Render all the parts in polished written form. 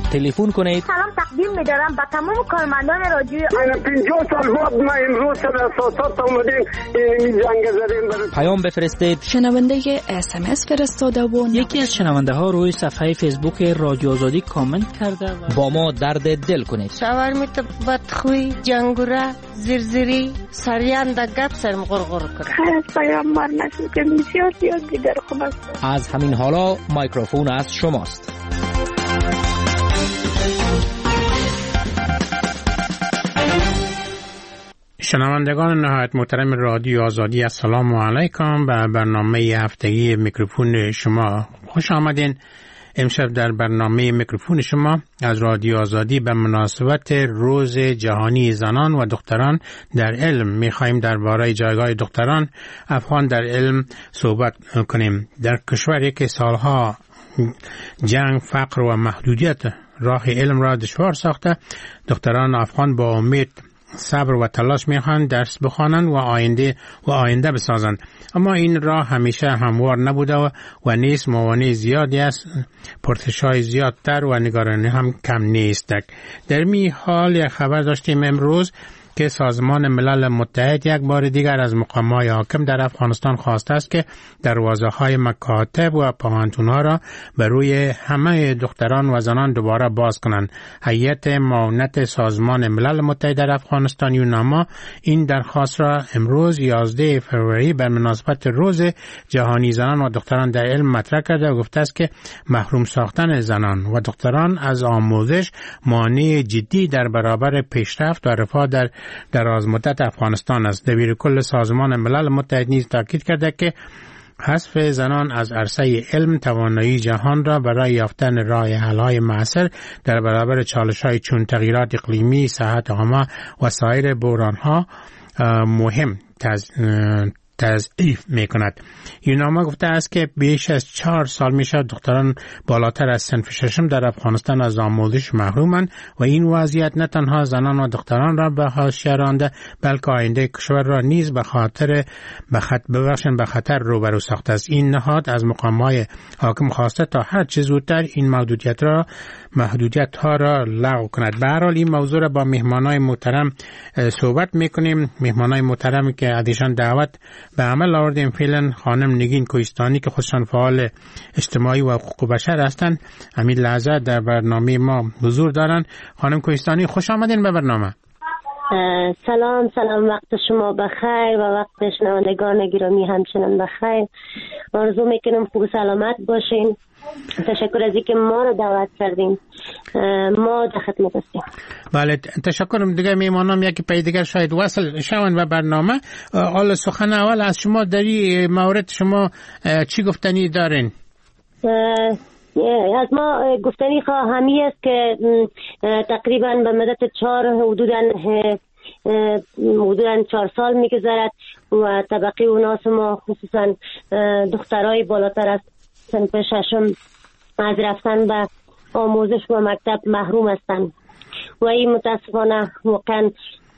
تلفن کنید. سلام تقدیم می‌دارم به تمام کارمندان رادیو. من 50 سال بعد ما امروز سر اساسات اومدیم این جنگ زدیم. پیام بفرستید. شنونده SMS فرستاده و یکی از شنونده ها روی صفحه فیسبوک رادیو آزادی کامنت کرده با ما درد دل کنید. شاورمیت بدخوی جنگوره زرزری سریان دا گپ سرم غرغر کنه. از پیامبر نشد که بسیار دیگر خوب است. از همین حالا مایکروفون از شماست. شنوندگان نهایت محترم رادیو آزادی، السلام علیکم. به برنامه هفتگی میکروفون شما خوش آمدین. امشب در برنامه میکروفون شما از رادیو آزادی به مناسبت روز جهانی زنان و دختران در علم میخواهیم درباره جایگاه دختران افغان در علم صحبت کنیم. در کشوری که سالها جنگ، فقر و محدودیت راه علم را دشوار ساخته، دختران افغان با امید، صبر و تلاش میخوان درس بخوانند و آینده بسازند. اما این راه همیشه هموار نبوده و نیز موانع زیادی است، پرسش‌های زیادتر و نگرانی هم کم نیست. در می حال یک خبر داشتیم امروز که سازمان ملل متحد یک بار دیگر از مقام‌های حاکم در افغانستان خواسته است که دروازه‌های مکاتب و پوهنتون‌ها را به روی همه دختران و زنان دوباره باز کنند. هیئت معاونت سازمان ملل متحد در افغانستان یوناما این درخواست را امروز 11 فوریه به مناسبت روز جهانی زنان و دختران در علم مطرح کرده و گفته است که محروم ساختن زنان و دختران از آموزش مانع جدی در برابر پیشرفت و رفاه در دراز مدت افغانستان است. دبیر کل سازمان ملل متحد نیز تاکید کرده که حذف زنان از عرصه علم توانایی جهان را برای یافتن راه حل‌های معاصر در برابر چالش‌های چون تغییرات اقلیمی، صحت عامه و سایر بحران‌ها مهم تضعیف می‌کند. یوناما گفته است که بیش از 4 سال می‌شود دختران بالاتر از صنف ششم در افغانستان از آموزش محرومند و این وضعیت نه تنها زنان و دختران را به حاشیه رانده بلکه آینده کشور را نیز به خطر روبرو ساخته است. این نهاد از مقام‌های حاکم خواسته تا هر چه زودتر این محدودیت‌ها را لغو کند. به هر حال این موضوع را با مهمانای محترم صحبت می‌کنیم. مهمانای محترمی که ادیشان دعوت به عمل آوردیم فعلا خانم نگین کوهستانی که خودشان فعال اجتماعی و حقوق بشر هستند همین لحظه در برنامه ما حضور دارند. خانم کوهستانی خوش آمدین به برنامه. سلام وقت شما بخیر و وقت شنوندگان گرامی همچنان بخیر. آرزو میکنم خوب سلامت باشین. تشکر از اینکه ما رو دعوت کردیم. ما در خدمت هستیم. بله تشکرم. دیگه میمانم یکی پای دیگر شاید وصل شوند به برنامه. حالا سخن اول از شما در این مورد شما چی گفتنی دارین؟ از ما گفتنی همی است که تقریبا به مدت حدوداً 4 سال میگذرد و طبقه اوناس ما خصوصا دخترای بالاتر از صنف ششم از رفتن به آموزش و مکتب محروم هستند و این متاسفانه واقعا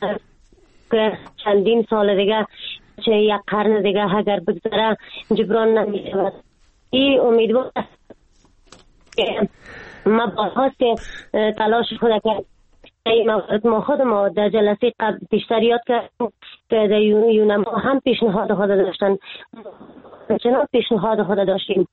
چندین سال دیگه چه یک قرن دیگه اگر بگذره جبران نمیشود. این امیدوار ما باید که تلاش خود کرد. ما خود ما در جلسه قبل بیشتر یاد کردیم که در یوناما هم پیشنهاد خود داشتن، چنان پیشنهاد خود داشتیم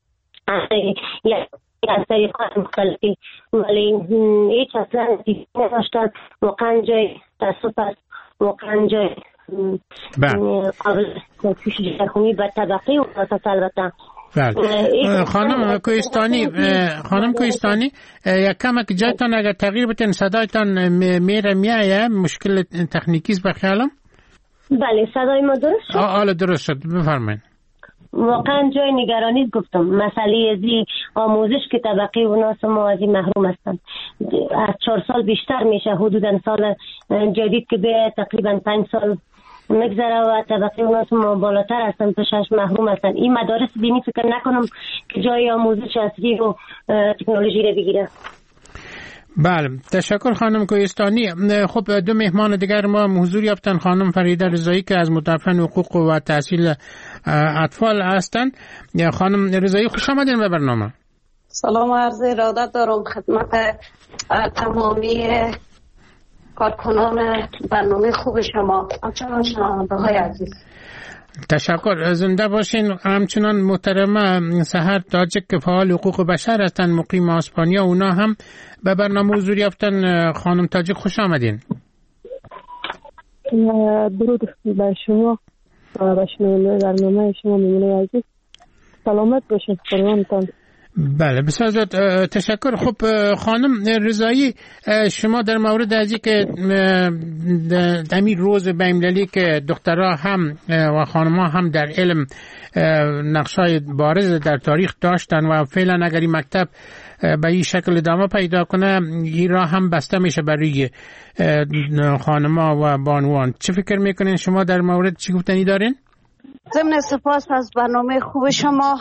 از طریقات مختلفی ولی هیچ اصلا نتیجه نداشتن. واقعا جای تاسف است، واقعا جای قابل پیش جرخونی به طبقه و اساس البته. خانم کوهستانی یک کمک جایتان اگر تغییر بتین صدایتان میایه مشکل تکنیکی است بخیالم. بله صدای ما درست شد؟ حالا درست شد بفرمایید. واقعا جای نگرانی گفتم مسئله ازی آموزش که طبقه و ناس ما ازی محروم هستند. از 4 سال بیشتر میشه، حدودا سال جدید که به تقریبا 5 سال مگذره و طبقه و ناس ما بالاتر هستند تا 6 محروم هستند. این مدارس دینی فکر نکنم که جای آموزش اصلی و تکنولوژی رو بگیره. بله تشکر خانم کوهستانی. خب دو مهمان دیگر ما حضور یافتن، خانم فریده رضایی که از مدافعان حقوق و تحصیل اطفال هستند. خانم رضایی خوش آمدین به برنامه. سلام عرض ارادت دارم خدمت تمامی کارکنان برنامه خوب شما، همچنان شنونده های عزیز. تشکر، زنده باشین. همچنان محترم سحر تاجک که فعال حقوق بشر هستن مقیم اسپانیا، اونا هم به برنامه حضور یافتن. خانم تاجک خوش آمدین. درود بر شما و به شنونده برنامه شما میمونه عزیز. سلامت باشین قربانتان. بله بسیار زیاد تشکر. خب خانم رضایی، شما در مورد از اینکه دمی روز بین‌المللی که دخترها هم و خانم‌ها هم در علم نقشای بارز در تاریخ داشتن و فعلا اگر این مکتب به این شکل ادامه پیدا کنه این راه هم بسته میشه برای خانم‌ها و بانوان. چه فکر میکنین شما در مورد چی گفتنی دارین؟ ضمن سپاس از برنامه خوب شما.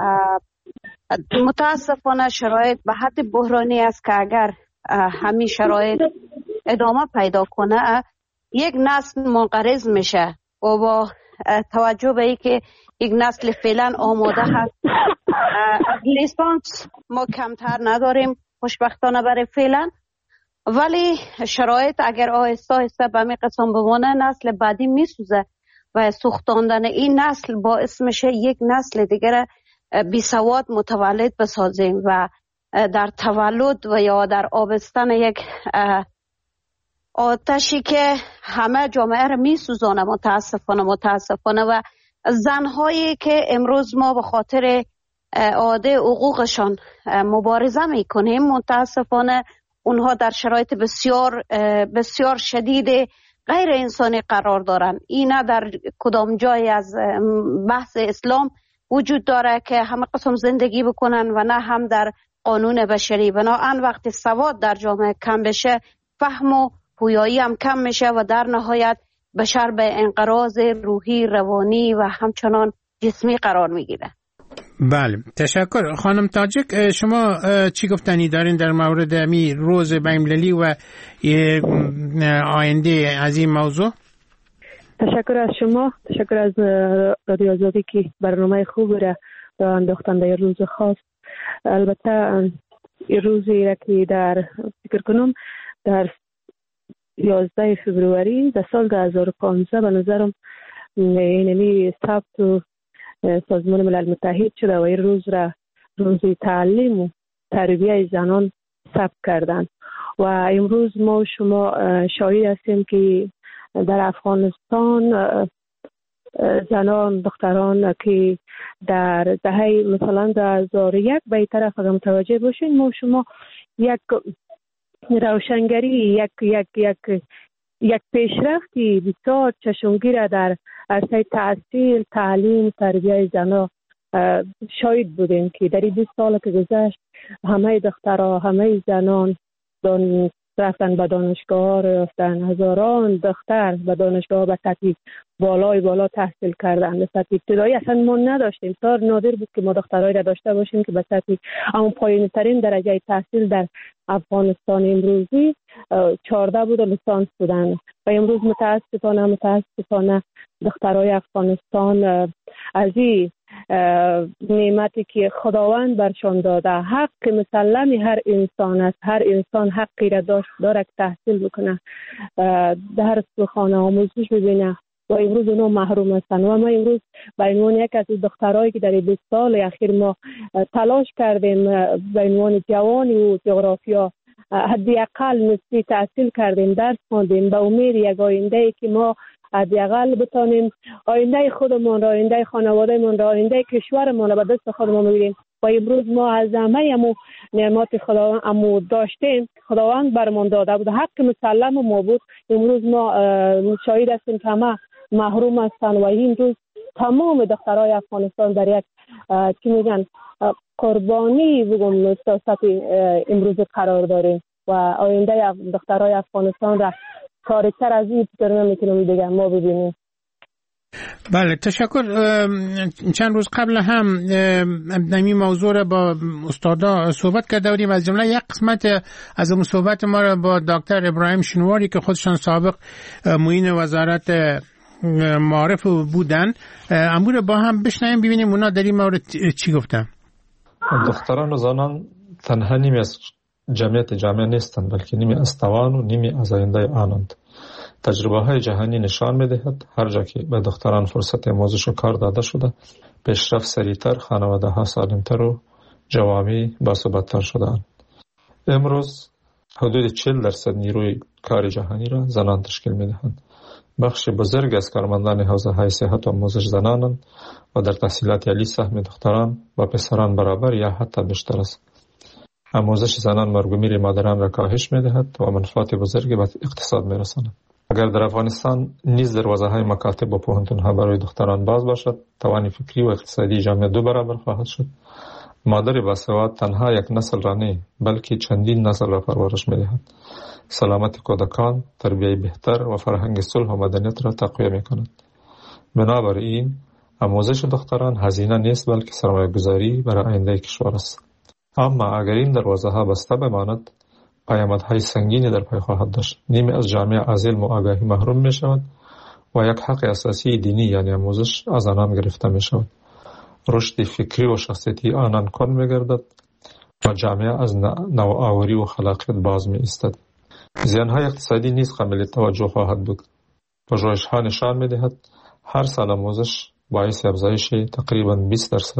متاسفانه شرایط به حد بحرانی است که اگر همین شرایط ادامه پیدا کنه یک نسل منقرض میشه و با توجه به اینکه یک نسل فعلا آماده هست. لیسانس ما کمتر نداریم خوشبختانه برای فعلا، ولی شرایط اگر آهسته آهسته به می قسم بمانه نسل بعدی میسوزه و سوختاندن این نسل باعث میشه یک نسل دیگر بی سواد متولد بسازیم و در تولد و یا در آبستن یک آتشی که همه جامعه را می سوزانه متاسفانه و زنهایی که امروز ما به خاطر اعاده حقوقشان مبارزه می کنیم متاسفانه اونها در شرایط بسیار بسیار شدید غیر انسانی قرار دارن. اینا در کدام جای از بحث اسلام وجود داره که همه قسم زندگی بکنن و نه هم در قانون بشری. بنابراین وقتی سواد در جامعه کم بشه فهم و پویایی هم کم میشه و در نهایت بشر به انقراض روحی، روانی و همچنان جسمی قرار میگیره. بله تشکر. خانم تاجک شما چی گفتنی دارین در مورد می روز بین‌المللی و آینده از این موضوع؟ تشکر از شما، تشکر از رادیو آزادی که برنامه خوب را انداختن در روز خاص. البته این روزی را که در فکر کنم در 11 فوریه در سال 2015 به نظرم اینمی ثبت و سازمان ملل متحد شده و این روز را روزی تعلیم و تربیت زنان ثبت کردن و امروز ما شما شاهد هستیم که در افغانستان زنان دختران که در دهه مثلا 2001 به این طرف اگر متوجه باشین ما شما یک روشنگری یک پیشرفتی بسیار چشمگیر در عرصه تحصیل تعلیم تربیت زنان شاهد بودیم که در 20 سال که گذشت همه دخترها همه زنان رفتن به دانشگاه رفتن، هزاران دختر به دانشگاه به سطح بالا تحصیل کردن. به سطح ابتدایی اصلا ما نداشتیم، بسیار نادر بود که ما دخترایی را داشته باشیم که به سطح اون پایین ترین درجه تحصیل در افغانستان امروزی 14 بود و لیسانس بودن و امروز متاسفانه دخترای افغانستان از این نعمتی که خداوند برشان داده حق مسلم هر انسان است، هر انسان حقی را داره که تحصیل بکنه، در خانه آموزش ببینه و امروز اونا محروم هستن و ما امروز به عنوان یک از دخترایی که در 20 سال اخیر ما تلاش کردیم به عنوان جوانی و جغرافیا حداقل نصفی تحصیل کردیم، درس خواندیم به امید یک آینده‌ای که ما حداقل بتونیم آینده خودمون را، آینده خانواده‌مون را، آینده کشورمون را به دست خودمون بگیریم و امروز ما از همه نعمات خداوند داشتیم خداوند برمان داده بود، حق مسلم ما بود. امروز ما شاهد هستیم که همه محروم هستن و این روز تمام دخترای افغانستان در یک چی میگن قربانی بگم سیاست امروز قرار داریم و آینده دخترای افغانستان را تاریک‌تر از این فکر نمی‌کنم دیگه ما ببینیم. بله تشکر. چند روز قبل هم این موضوع را با استادا صحبت کرده بودیم، از جمله یک قسمت از اون صحبت ما را با دکتر ابراهیم شنواری که خودشان سابق معین وزارت معارف بودن امور با هم بشنویم ببینیم اونا در این مورد چی گفتن. دختران و زنان تنها نیمی از جمعیت جامعه نیستند، بلکه نیمی از توان و نیمی از آینده آنند. تجربه های جهانی نشان می‌دهد هر جا که به دختران فرصت آموزش و کار داده شده، پیشرفت سریعتر، خانواده ها سالمتر و جوامع باثبات‌تر شده‌اند. امروز حدود 40% نیروی کار جهانی را زنان تشکیل می‌دهند. بخش بزرگ از کارمندان حوزه های صحت و آموزش زنانند و در تحصیلات عالی سهم دختران و پسران برابر یا حتی بیشتر است. آموزش زنان مرگ و میر مادران را کاهش می‌دهد و منفعت بزرگی به اقتصاد می‌رساند. اگر در افغانستان نیز دروازه‌های مکاتب و پوهنتون‌ها برای دختران باز باشد، توان فکری و اقتصادی جامعه 2 برابر خواهد شد. مادر باسواد تنها یک نسل را نه، بلکه چندین نسل را پرورش می‌دهد. سلامت کودکان، تربیت بهتر و فرهنگ صلح و مدنیت را تقویت می‌کند. بنابراین آموزش دختران هزینه نیست، بلکه سرمایه‌گذاری برای آینده کشور است. اما اگر این دروازه‌ها بسته بماند، پیامدهای سنگینی در پی خواهد داشت. نیمی از جامعه از علم و آگاهی محروم می‌شود و یک حق اساسی دینی یعنی آموزش از آنان گرفته می‌شود. رشد فکری و شخصیتی آنان کند می‌گردد و جامعه از نوآوری و خلاقیت باز می‌ایستد. زیان‌های اقتصادی نیز قابل توجه خواهد بود. پژوهش‌ها نشان می‌دهد هر سال آموزش باعث افزایش تقریباً 20%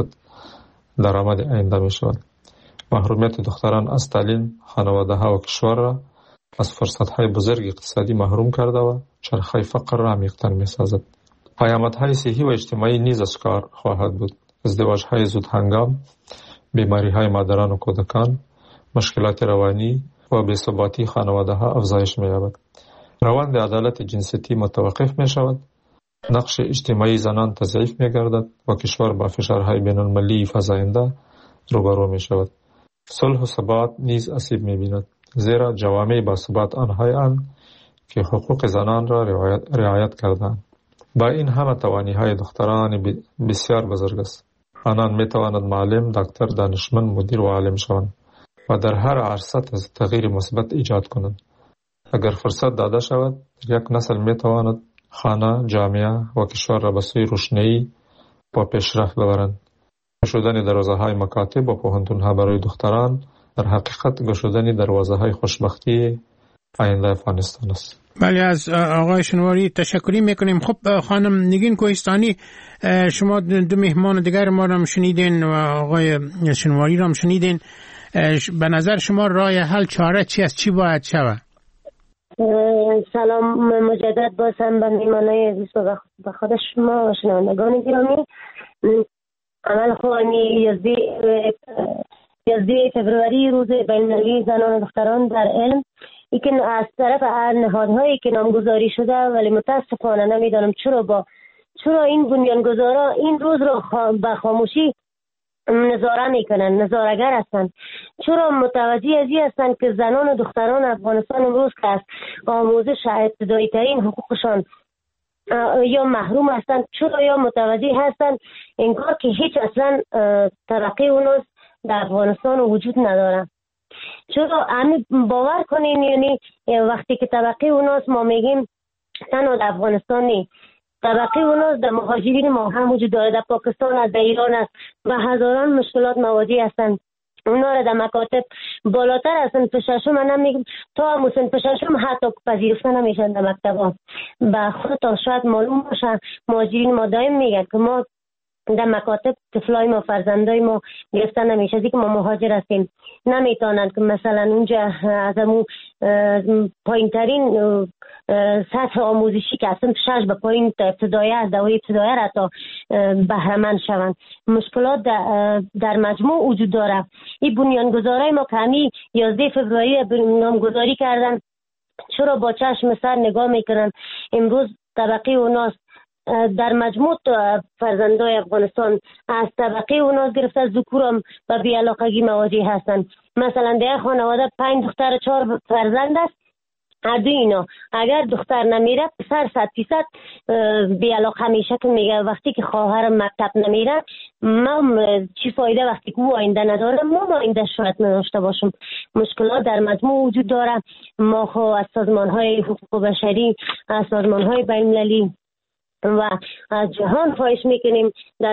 درآمد آینده می‌شود. محرومیت دختران از تعلیم خانواده‌ها و کشور را از فرصت‌های بزرگ اقتصادی محروم کرده و چرخه فقر را عمیق‌تر می‌سازد. پیامدهای صحی و اجتماعی نیز آشکار خواهد بود. ازدواج‌های زود هنگام، بیماری‌های مادران و کودکان، مشکلات روانی و بی‌ثباتی خانواده‌ها افزایش می‌یابد. روند عدالت جنسیتی متوقف می‌شود. نقش اجتماعی زنان تضعیف می‌گردد و کشور با فشارهای بین‌المللی فزاینده روبرو می‌شود. صلح و ثبات نیز آسیب می‌بیند، زیرا جوامع باثبات آنهایند که حقوق زنان را رعایت کردند. با این همه توانایی‌های دختران بسیار بزرگ است. آنان می‌توانند معلم، دکتر، دانشمند، مدیر و عالم شوند و در هر عرصه تغییر مثبت ایجاد کنند. اگر فرصت داده شود، یک نسل می‌تواند خانه، جامعه و کشور را به سوی روشنایی و پیشرفت ببرند. گشودن دروازه‌های مکاتب و پوهنتون‌ها برای دختران در حقیقت گشودن دروازه‌های خوشبختی آینده افغانستان است. بله، از آقای شنواری تشکری میکنیم. خب خانم نگین کوهستانی، شما 2 مهمان دیگر ما را هم شنیدین و آقای شنواری را هم شنیدین. به نظر شما راه حل چاره چی است؟ چی باید شود؟ سلام مجدد بازم به مهمانای عزیز و به خود شما و شنوندگان گرامی. عمل خوانی 11 فبروری روز بین‌المللی زنان و دختران در علم، این از طرف نهادهایی که نامگذاری شده، ولی متاسفانه نمیدانم چرا این بنیانگذارا این روز را به خاموشی نظاره میکنن، نظاره‌گر هستند. چرا متوجه از این هستند که زنان و دختران افغانستان امروز که از آموزش ابتدایی ترین حقوقشان یا محروم هستند، چرا یا متوجه هستند انگار که هیچ اصلا ترقی اوناست در افغانستان وجود نداره. چرا همین باور کنین، یعنی وقتی که طبقه اوناست ما میگیم تنها در افغانستان نیست، طبقه اوناست در مهاجرین ما هم وجود داره، در پاکستان است، در ایران است و هزاران مشکلات مواجه هستند. اونا را در مکاتب بالاتر از صنف ششم، من نمیگم تا صنف ششم حتی پذیرفته نمیشن در مکتب‌ها. به خودتان شاید معلوم باشه، مهاجرین ما دائم میگن که ما در مکاتب طفلای ما، فرزندای ما گرفته نمیشه، از اینکه ما مهاجر هستیم. نمیتونن که مثلا اونجا از امون پایین ترین سطح آموزشی که اصلا 6 به پایین ابتدایی است، دوای ابتدایی را تا بهره‌مند شوند. مشکلات در مجموع وجود داره. این بنیانگذارای ما که همی 11 فبروری نامگذاری کردن، چرا با چشم سر نگاه میکنن؟ امروز طبقه اوناست در مجموع فرزندای افغانستان از طبقه اوناست گرفته ذکورم و بی‌علاقگی مواجه هستند. مثلا در خانواده 5 دختر و 4 فرزند است، ادو اینا اگر دختر نمیره پسر 100% بی‌علاقه میشه که میگه وقتی که خواهرم مکتب نمیره ما چی فایده، وقتی که او آینده نداره ما آینده شاید نداشته باشم. مشکلات در مجموع وجود داره. ما از سازمان‌های حقوق بشری، از سازمان‌های بین‌المللی و از جهان خواهش میکنیم در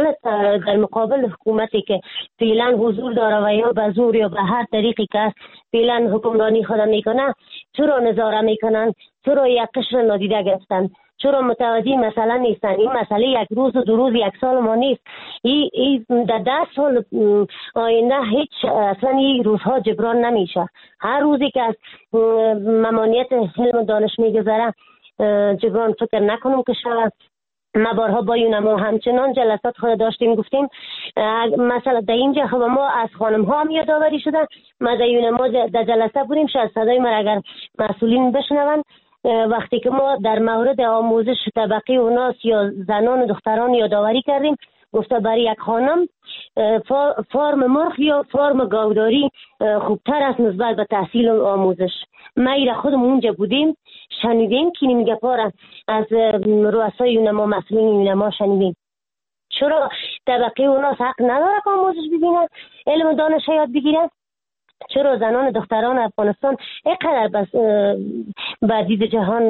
مقابل حکومتی که فعلا حضور داره و یا به زور یا به هر طریقی که فعلا حکمرانی خود میکنه، چرا نظاره میکنن، چرا یک قشر نادیده گرفتن، چرا متوجه مسئله نیستن. این مسئله یک روز و 2 روز 1 سال ما نیست، این در 10 سال آینده هیچ اصلا این روزها جبران نمیشه. هر روزی که از ممانعت علم دانش میگذره جبران فکر نکنم که شود. ما بارها با یونما همچنان جلسات خود داشتیم، گفتیم مثلا در اینجا ما از خانم ها هم یادآوری شده، ما در یونما در جلسه بودیم، شاید صدای ما اگر مسئولین بشنون، وقتی که ما در مورد آموزش طبقی و ناس یا زنان و دختران یادآوری کردیم، گفته برای یک خانم فرم مرغ یا فرم گاوداری خوبتر است نسبت به تحصیل و آموزش. ما ایره خودمون اونجا بودیم، شنیدیم که این گپا از رؤسای یونما مسئولین یونما شنیدیم. چرا طبقه و ناس حق نداره که آموزش ببینه، علم دانش یاد بگیره؟ چرا زنان دختران افغانستان اینقدر بس به دید جهان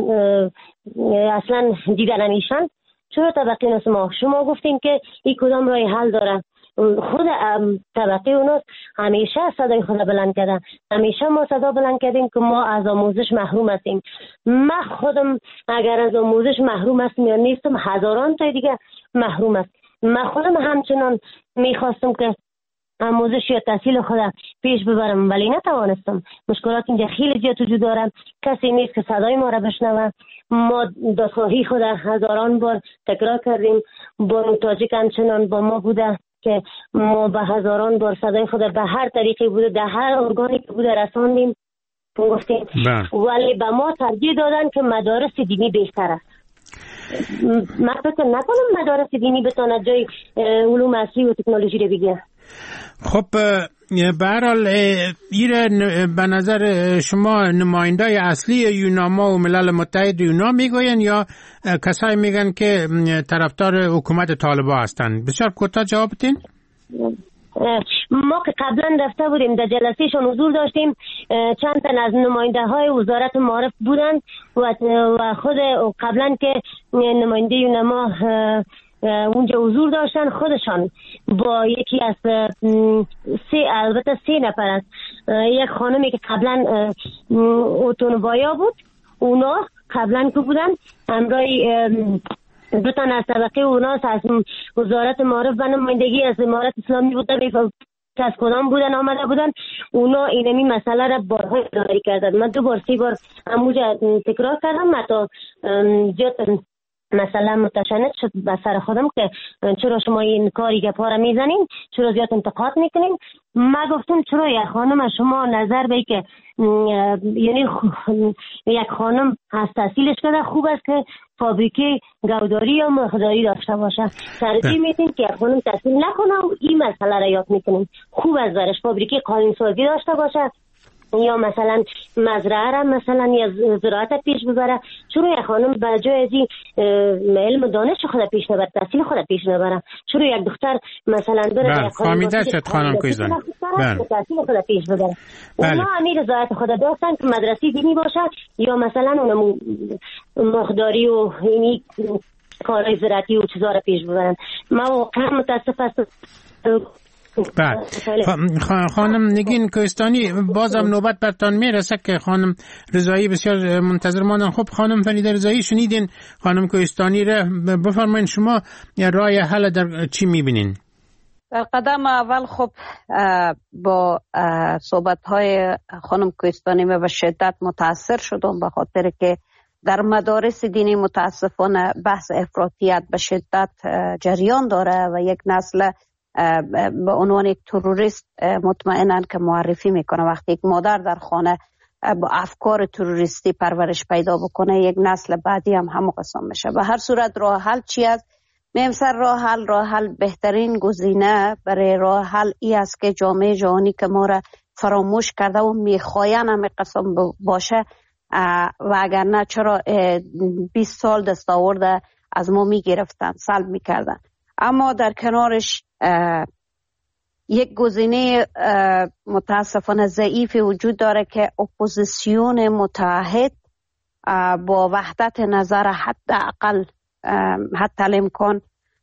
اصلا دیده نمیشن؟ چرا طبقه ناس ما؟ شما گفتیم که این کدام راه حل داره. خود طبقه اوناست همیشه صدای خود بلند کردن، همیشه ما صدا بلند کردیم که ما از آموزش محروم هستیم. من خودم اگر از آموزش محروم هستم یا نیستم، هزاران تا دیگه محروم است. من خودم همچنان میخواستم که آموزش یا تحصیل خود پیش ببرم ولی نتوانستم. مشکلات اینجا خیلی زیاد وجود دارن، کسی نیست که صدای ما را بشنوه. ما دادخواهی خود هزاران بار تکرار کردیم، بانو تاجیک همچنان با ما بوده که ما به هزاران بار صدای خود به هر طریقی بوده در هر ارگانی که بوده رساندیم، گفتیم ولی به ما ترجیح دادن که مدارس دینی بهتر است. من فکر نکنم مدارس دینی بتونه جای علوم اصلی و تکنولوژی رو بگیره. خب به هر حال ایره به نظر شما نمایندای اصلی یوناما و ملل متحد یونا میگوین یا کسایی میگن که طرفدار حکومت طالبان هستند؟ بسیار کوتاه جواب بدین. ما که قبلا رفته بودیم در جلسهشون حضور داشتیم، چند تن از نماینده های وزارت معارف بودن و خود قبلا که نماینده یونما اونجا حضور داشتن، خودشان با یکی از البته 3 نفر است، یک خانمی که قبلا اتونوبایا بود، اونا قبلا که بودن همراه 2 تن از طبقه اوناس از وزارت معارف و نمایندگی از امارت اسلامی بودن که از کدام بودن آمده بودن، اونا اینمی مسئله را بارها یادآوری کردن. من 2 بار 3 بار همونجا تکرار کردم، حتی زیاد مثلا متشنج شد به سر خودم که چرا شما این کاری گپا را میزنین، چرا زیاد انتقاد میکنین. من گفتم چرا یک خانم شما نظر به که یعنی یک خانم از تحصیلش کنه، خوب است که فابریکه گوداری یا مرغداری داشته باشه. ترجیح میدین که یک خانم تحصیل نکنه و این مسئله را یاد میکنیم. خوب است برش فابریکه قالین سازی داشته باشه یا مثلا مزرعه را مثلا یا زراعت پیش ببره. چرا یک خانم به جای ازی علم دانش خود پیش نبره، تحصیل خود پیش نبره؟ چرا یک دختر مثلا بره فهمیده شد خانم کوهستانی تحصیل خود پیش ببره؟ اونا همین رضایت خود داشتن که مدرسه دینی باشه یا مثلا اونا مرغداری و اینی کارهای زراعتی و چیزا را پیش ببرن. ما واقعا متاسف هستم. خانم نگین کوهستانی، بازم نوبت برتان میرسه که خانم رضایی بسیار منتظر ماندن. خب خانم فریده رضایی شنیدین خانم کوهستانی را، بفرمایید شما راه حل در چی میبینین؟ در قدم اول خب با صحبت‌های خانم کوهستانی به شدت متاثر شدم، به خاطر که در مدارس دینی متاسفانه بحث افراطیت به شدت جریان داره و یک نسل به عنوان یک تروریست مطمئناً که معرفی میکنه. وقتی یک مادر در خانه با افکار تروریستی پرورش پیدا بکنه، یک نسل بعدی هم همون قسم میشه. به هر صورت راه حل چی است؟ میمسر راه حل بهترین گزینه برای راه حل ای است که جامعه جهانی که ما را فراموش کرده و میخواین هم قسم باشه و اگر نه چرا 20 سال دستاورد از ما میگرفتن، سلب میکردن. اما در کنارش یک گزینه متاسفانه ضعیف وجود داره که اپوزیسیون متحد با وحدت نظر حداقل حتی الامکان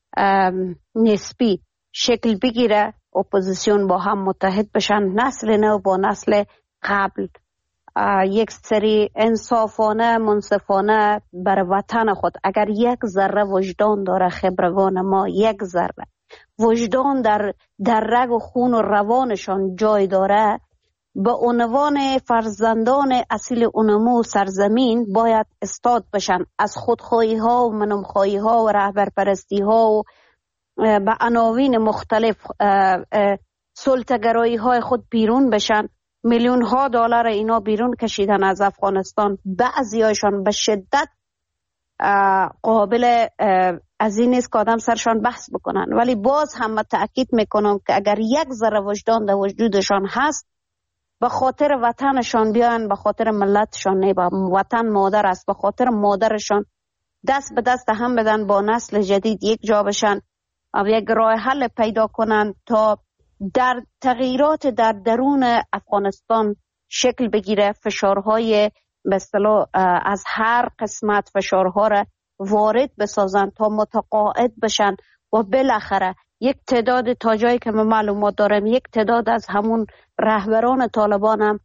نسبی شکل بگیره، اپوزیسیون با هم متحد بشن، نسل نو با نسل قبل یک سری انصافانه منصفانه بر وطن خود. اگر یک ذره وجدان داره خبرگان ما، یک ذره وجدان در رگ و خون و روانشان جای داره، به عنوان فرزندان اصیل اونمو سرزمین باید استاد بشن، از خودخواهی ها و منمخواهی ها و رهبرپرستی ها و به عناوین مختلف سلطه‌گرایی های خود بیرون بشن. میلیون ها دلار اینا بیرون کشیدن از افغانستان، بعضی هایشان به شدت قابل از این نیست که آدم سرشان بحث بکنن، ولی باز هم تأکید میکنم که اگر یک ذره وجدان در وجودشان هست، به خاطر وطنشان بیان، به خاطر ملتشان، نه به وطن مادر است، به خاطر مادرشان دست به دست هم بدن، با نسل جدید یک جا بشن و یک راه حل پیدا کنن تا در تغییرات در درون افغانستان شکل بگیره. فشارهای به اصطلاح از هر قسمت فشارها را وارد بسازن تا متقاعد بشن و بالاخره یک تعداد، تا جایی که من معلومات دارم، یک تعداد از همون رهبران طالبان هم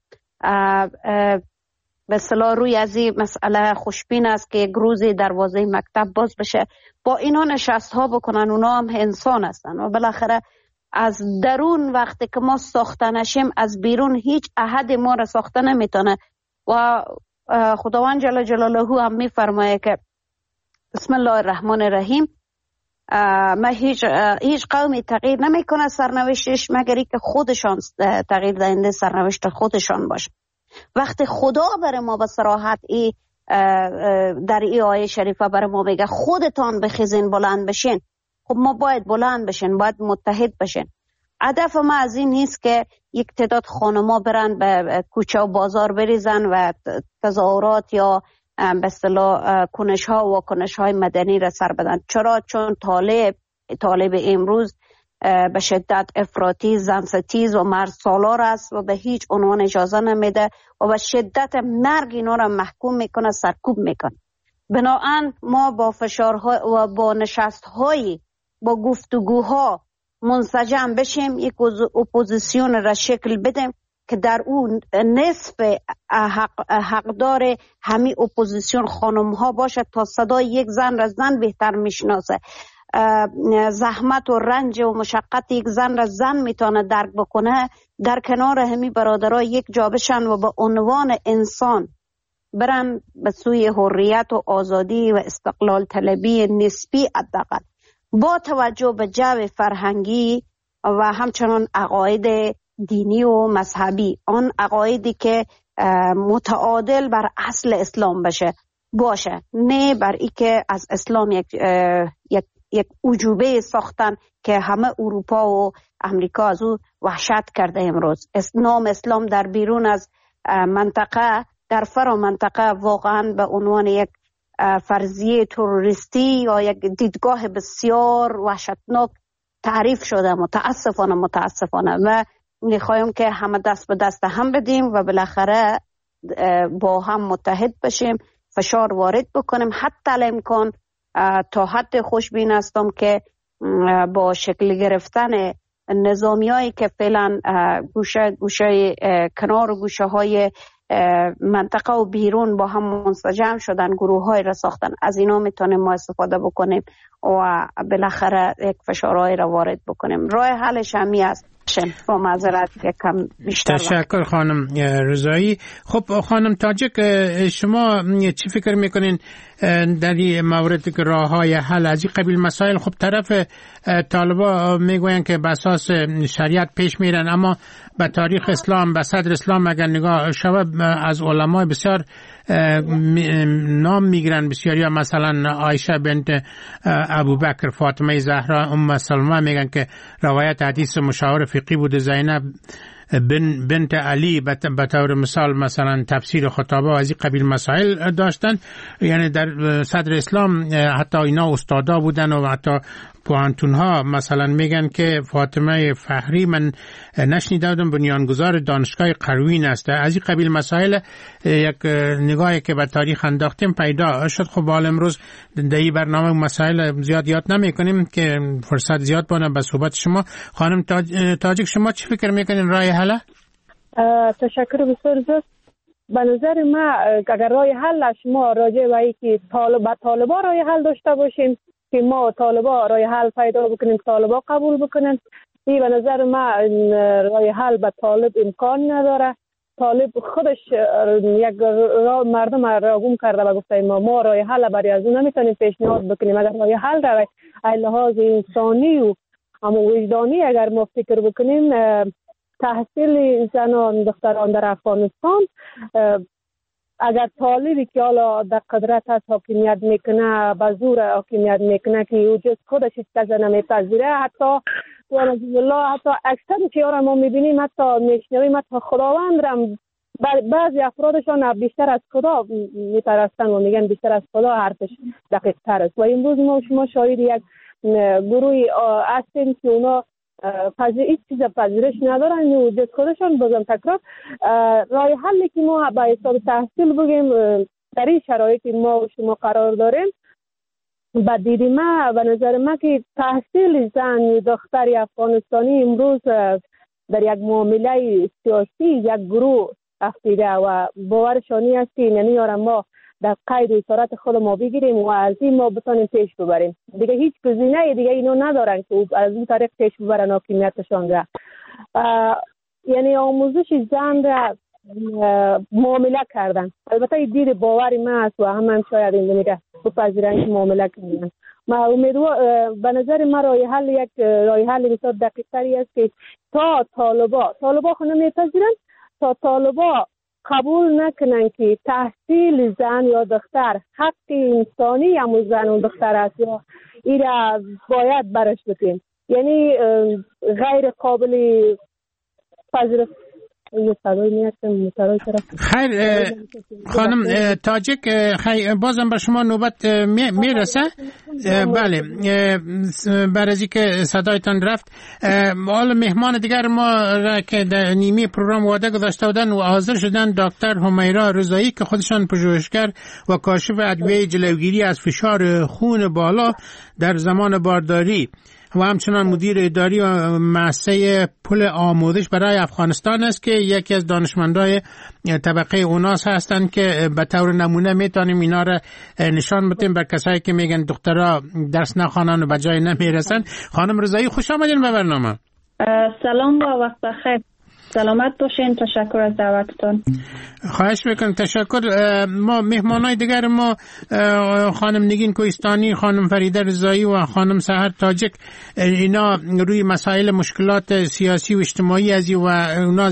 به اصطلاح روی از این مسئله خوشبین است که یک روزی دروازه مکتب باز بشه، با اینا نشست ها بکنن. اونا هم انسان هستن و بالاخره از درون وقتی که ما ساخته نشیم، از بیرون هیچ احد ما را ساخته نمیتونه. و خداوند جل جلاله هم میفرمایه که بسم الله الرحمن الرحیم، ما هیچ قومی تغییر نمیکنه سرنوشتش مگر که خودشان تغییر دهنده سرنوشت خودشان باشه. وقتی خدا بر ما به صراحت در این آیه شریفه بر ما میگه خودتان بخیزین بلند بشین، خب ما باید بلند بشین، باید متحد بشین. هدف ما از این نیست که یک تعداد خانما برن به کوچه و بازار بریزن و تظاهرات یا به اصطلاح کنش ها و کنش های مدنی را سر بدن. چرا؟ چون طالب امروز به شدت افراطی، زنستیز و مرد سالار است و به هیچ عنوان اجازه نمیده و به شدت مرگ اینا را محکوم میکنه، سرکوب میکنه. بنابراین ما با فشارها و با نشست‌های، با گفتگوها منسجم بشیم، یک اپوزیسیون را شکل بدیم که در اون نصف حقدار همین اپوزیسیون خانم ها باشه تا صدای یک زن را زن بهتر میشناسه، زحمت و رنج و مشقت یک زن را زن میتونه درک بکنه. در کنار همین برادرها یک جا بشن و به عنوان انسان برن به سوی حریت و آزادی و استقلال طلبی نسبی، حداقل با توجه به جو فرهنگی و همچنان عقاید دینی و مذهبی، آن عقایدی که متعادل بر اصل اسلام باشه، نه بر ای که از اسلام یک عجوبه ساختن که همه اروپا و امریکا از او وحشت کرده. امروز نام اسلام در بیرون از منطقه، در فرا منطقه، واقعا به عنوان یک فرضیه تروریستی یا یک دیدگاه بسیار وحشتناک تعریف شده. متاسفانه و میخوایم که همه دست به دست هم بدیم و بالاخره با هم متحد بشیم، فشار وارد بکنیم. حتی الامکان تا حد خوشبین هستم که با شکل گرفتن نظامیایی که فعلا گوشه کنار و گوشه های منطقه و بیرون با هم منسجم شدن، گروه های را ساختن، از اینا میتونیم ما استفاده بکنیم و بالاخره یک فشارهای را وارد بکنیم. راه حلش همی است. با معذرت یکم بیشتر. تشکر خانم رضایی. خب خانم تاجک، شما چی فکر میکنین در این مورد که راه های حل از این قبیل مسائل؟ خب طرف طالبا میگوین که به اساس شریعت پیش میرن، اما به تاریخ اسلام، به صدر اسلام اگر نگاه شود، از علمای بسیار نام میگیرن بسیاری ها، مثلا عایشه بنت ابوبکر، فاطمه زهرا، ام سلمه، میگن که روایت حدیث مشاور فقهی بوده، زینب بنت علی به طور مثلا تفسیر خطابه و از این قبیل مسائل داشتن. یعنی در صدر اسلام حتی اینا استادا بودن و حتی پوهنتون ها مثلا میگن که فاطمه فخری من نشنیدم بنیانگذار دانشگاه قروین است. از این قبیل مسائل یک نگاهی که به تاریخ انداختیم پیدا شد. خب حال امروز در این برنامه مسائل زیاد یاد نمی کنیم که فرصت زیاد بانه به صحبت شما. خانم تاجک شما چی فکر میکنین راه حل؟ تشکر بسیار زیاد. به نظر ما اگر راه حل شما راجع به اینکه طالبا راه حل داشته باشیم که ما طالبا راه حل پیدا بکنیم طالبا قبول بکنن، این به نظر ما راه حل به طالب امکان نداره. طالب خودش یک مردم راگم کرده و گفته ما راه حل برای از اون نمیتونیم پیشنهاد بکنیم. اگر راه حل در لحاظ انسانی و اما وجدانی اگر ما فکر بکنیم، تحصیل زنان دختران در افغانستان، اگر طالبی که حالا در قدرت هست حاکمیت میکنه به زور حاکمیت میکنه که او جز خودش هیچ نمیپذیره، حتی حتی اکثر چیارا ما میبینیم حتی میشنویم حتی خداوند رم بعضی افرادشان بیشتر از خدا میپرستن و میگن بیشتر از خدا حرفش دقیق تر است. و امروز ما شما شاید یک گروهی هستیم که اونا هیچ چیز پذیرش ندارن و جز خودشان بازم تکرار راه حلی که ما به حساب تحصیل بگیم در این شرایطی ما و شما قرار داریم، به دید ما و نظر ما که تحصیل زن دختری افغانستانی امروز در یک معامله سیاسی یک گروه افتیده و باورشانی است که نمیارم ما در قید و اسارت خود ما بگیریم و از این ما بتانیم پیش ببریم. دیگه هیچ گزینه دیگه اینو ندارن که از این طریق پیش ببرن حاکمیتشان را. یعنی آموزش زن را معامله کردن. البته دید باوری ما است و هم شاید این میگه بپذیرن که معامله کردن. ما امیدوار به نظر ما راه حل یک راه حل بسیار دقیق تری است که تا طالبا خود نمیپذیرن، تا طالبا قبول نکنن که تحصیل زن یا دختر حق انسانی هم زن و دختر است یا این را باید برش بکنیم، یعنی غیر قابل پذیرش. خیر خانم تاجک، بازم به شما نوبت میرسه. بله برای که صدایتان رفت، حالا مهمان دیگر ما را که در نیمه پروگرام وعده گذاشته بودن و حاضر شدن دکتر همیرا رضایی که خودشان پژوهشگر و کاشف ادویه جلوگیری از فشار خون بالا در زمان بارداری و همچنان مدیر اداری و مؤسسه پل آموزش برای افغانستان است که یکی از دانشمندای طبقه اوناس هستند که به طور نمونه میتونیم اینا را نشان بدیم بر کسایی که میگن دخترها درس نخوانن و به جای نمیرسن. خانم رضایی خوش آمدین به برنامه. سلام و وقت بخیر. سلامت باشین. تشکر از دعوتتون. خواهش میکنم. تشکر. ما مهمانای دیگر ما خانم نگین کوهستانی، خانم فریده رضایی و خانم سحر تاجک، اینا روی مسائل مشکلات سیاسی و اجتماعی ازی و اونا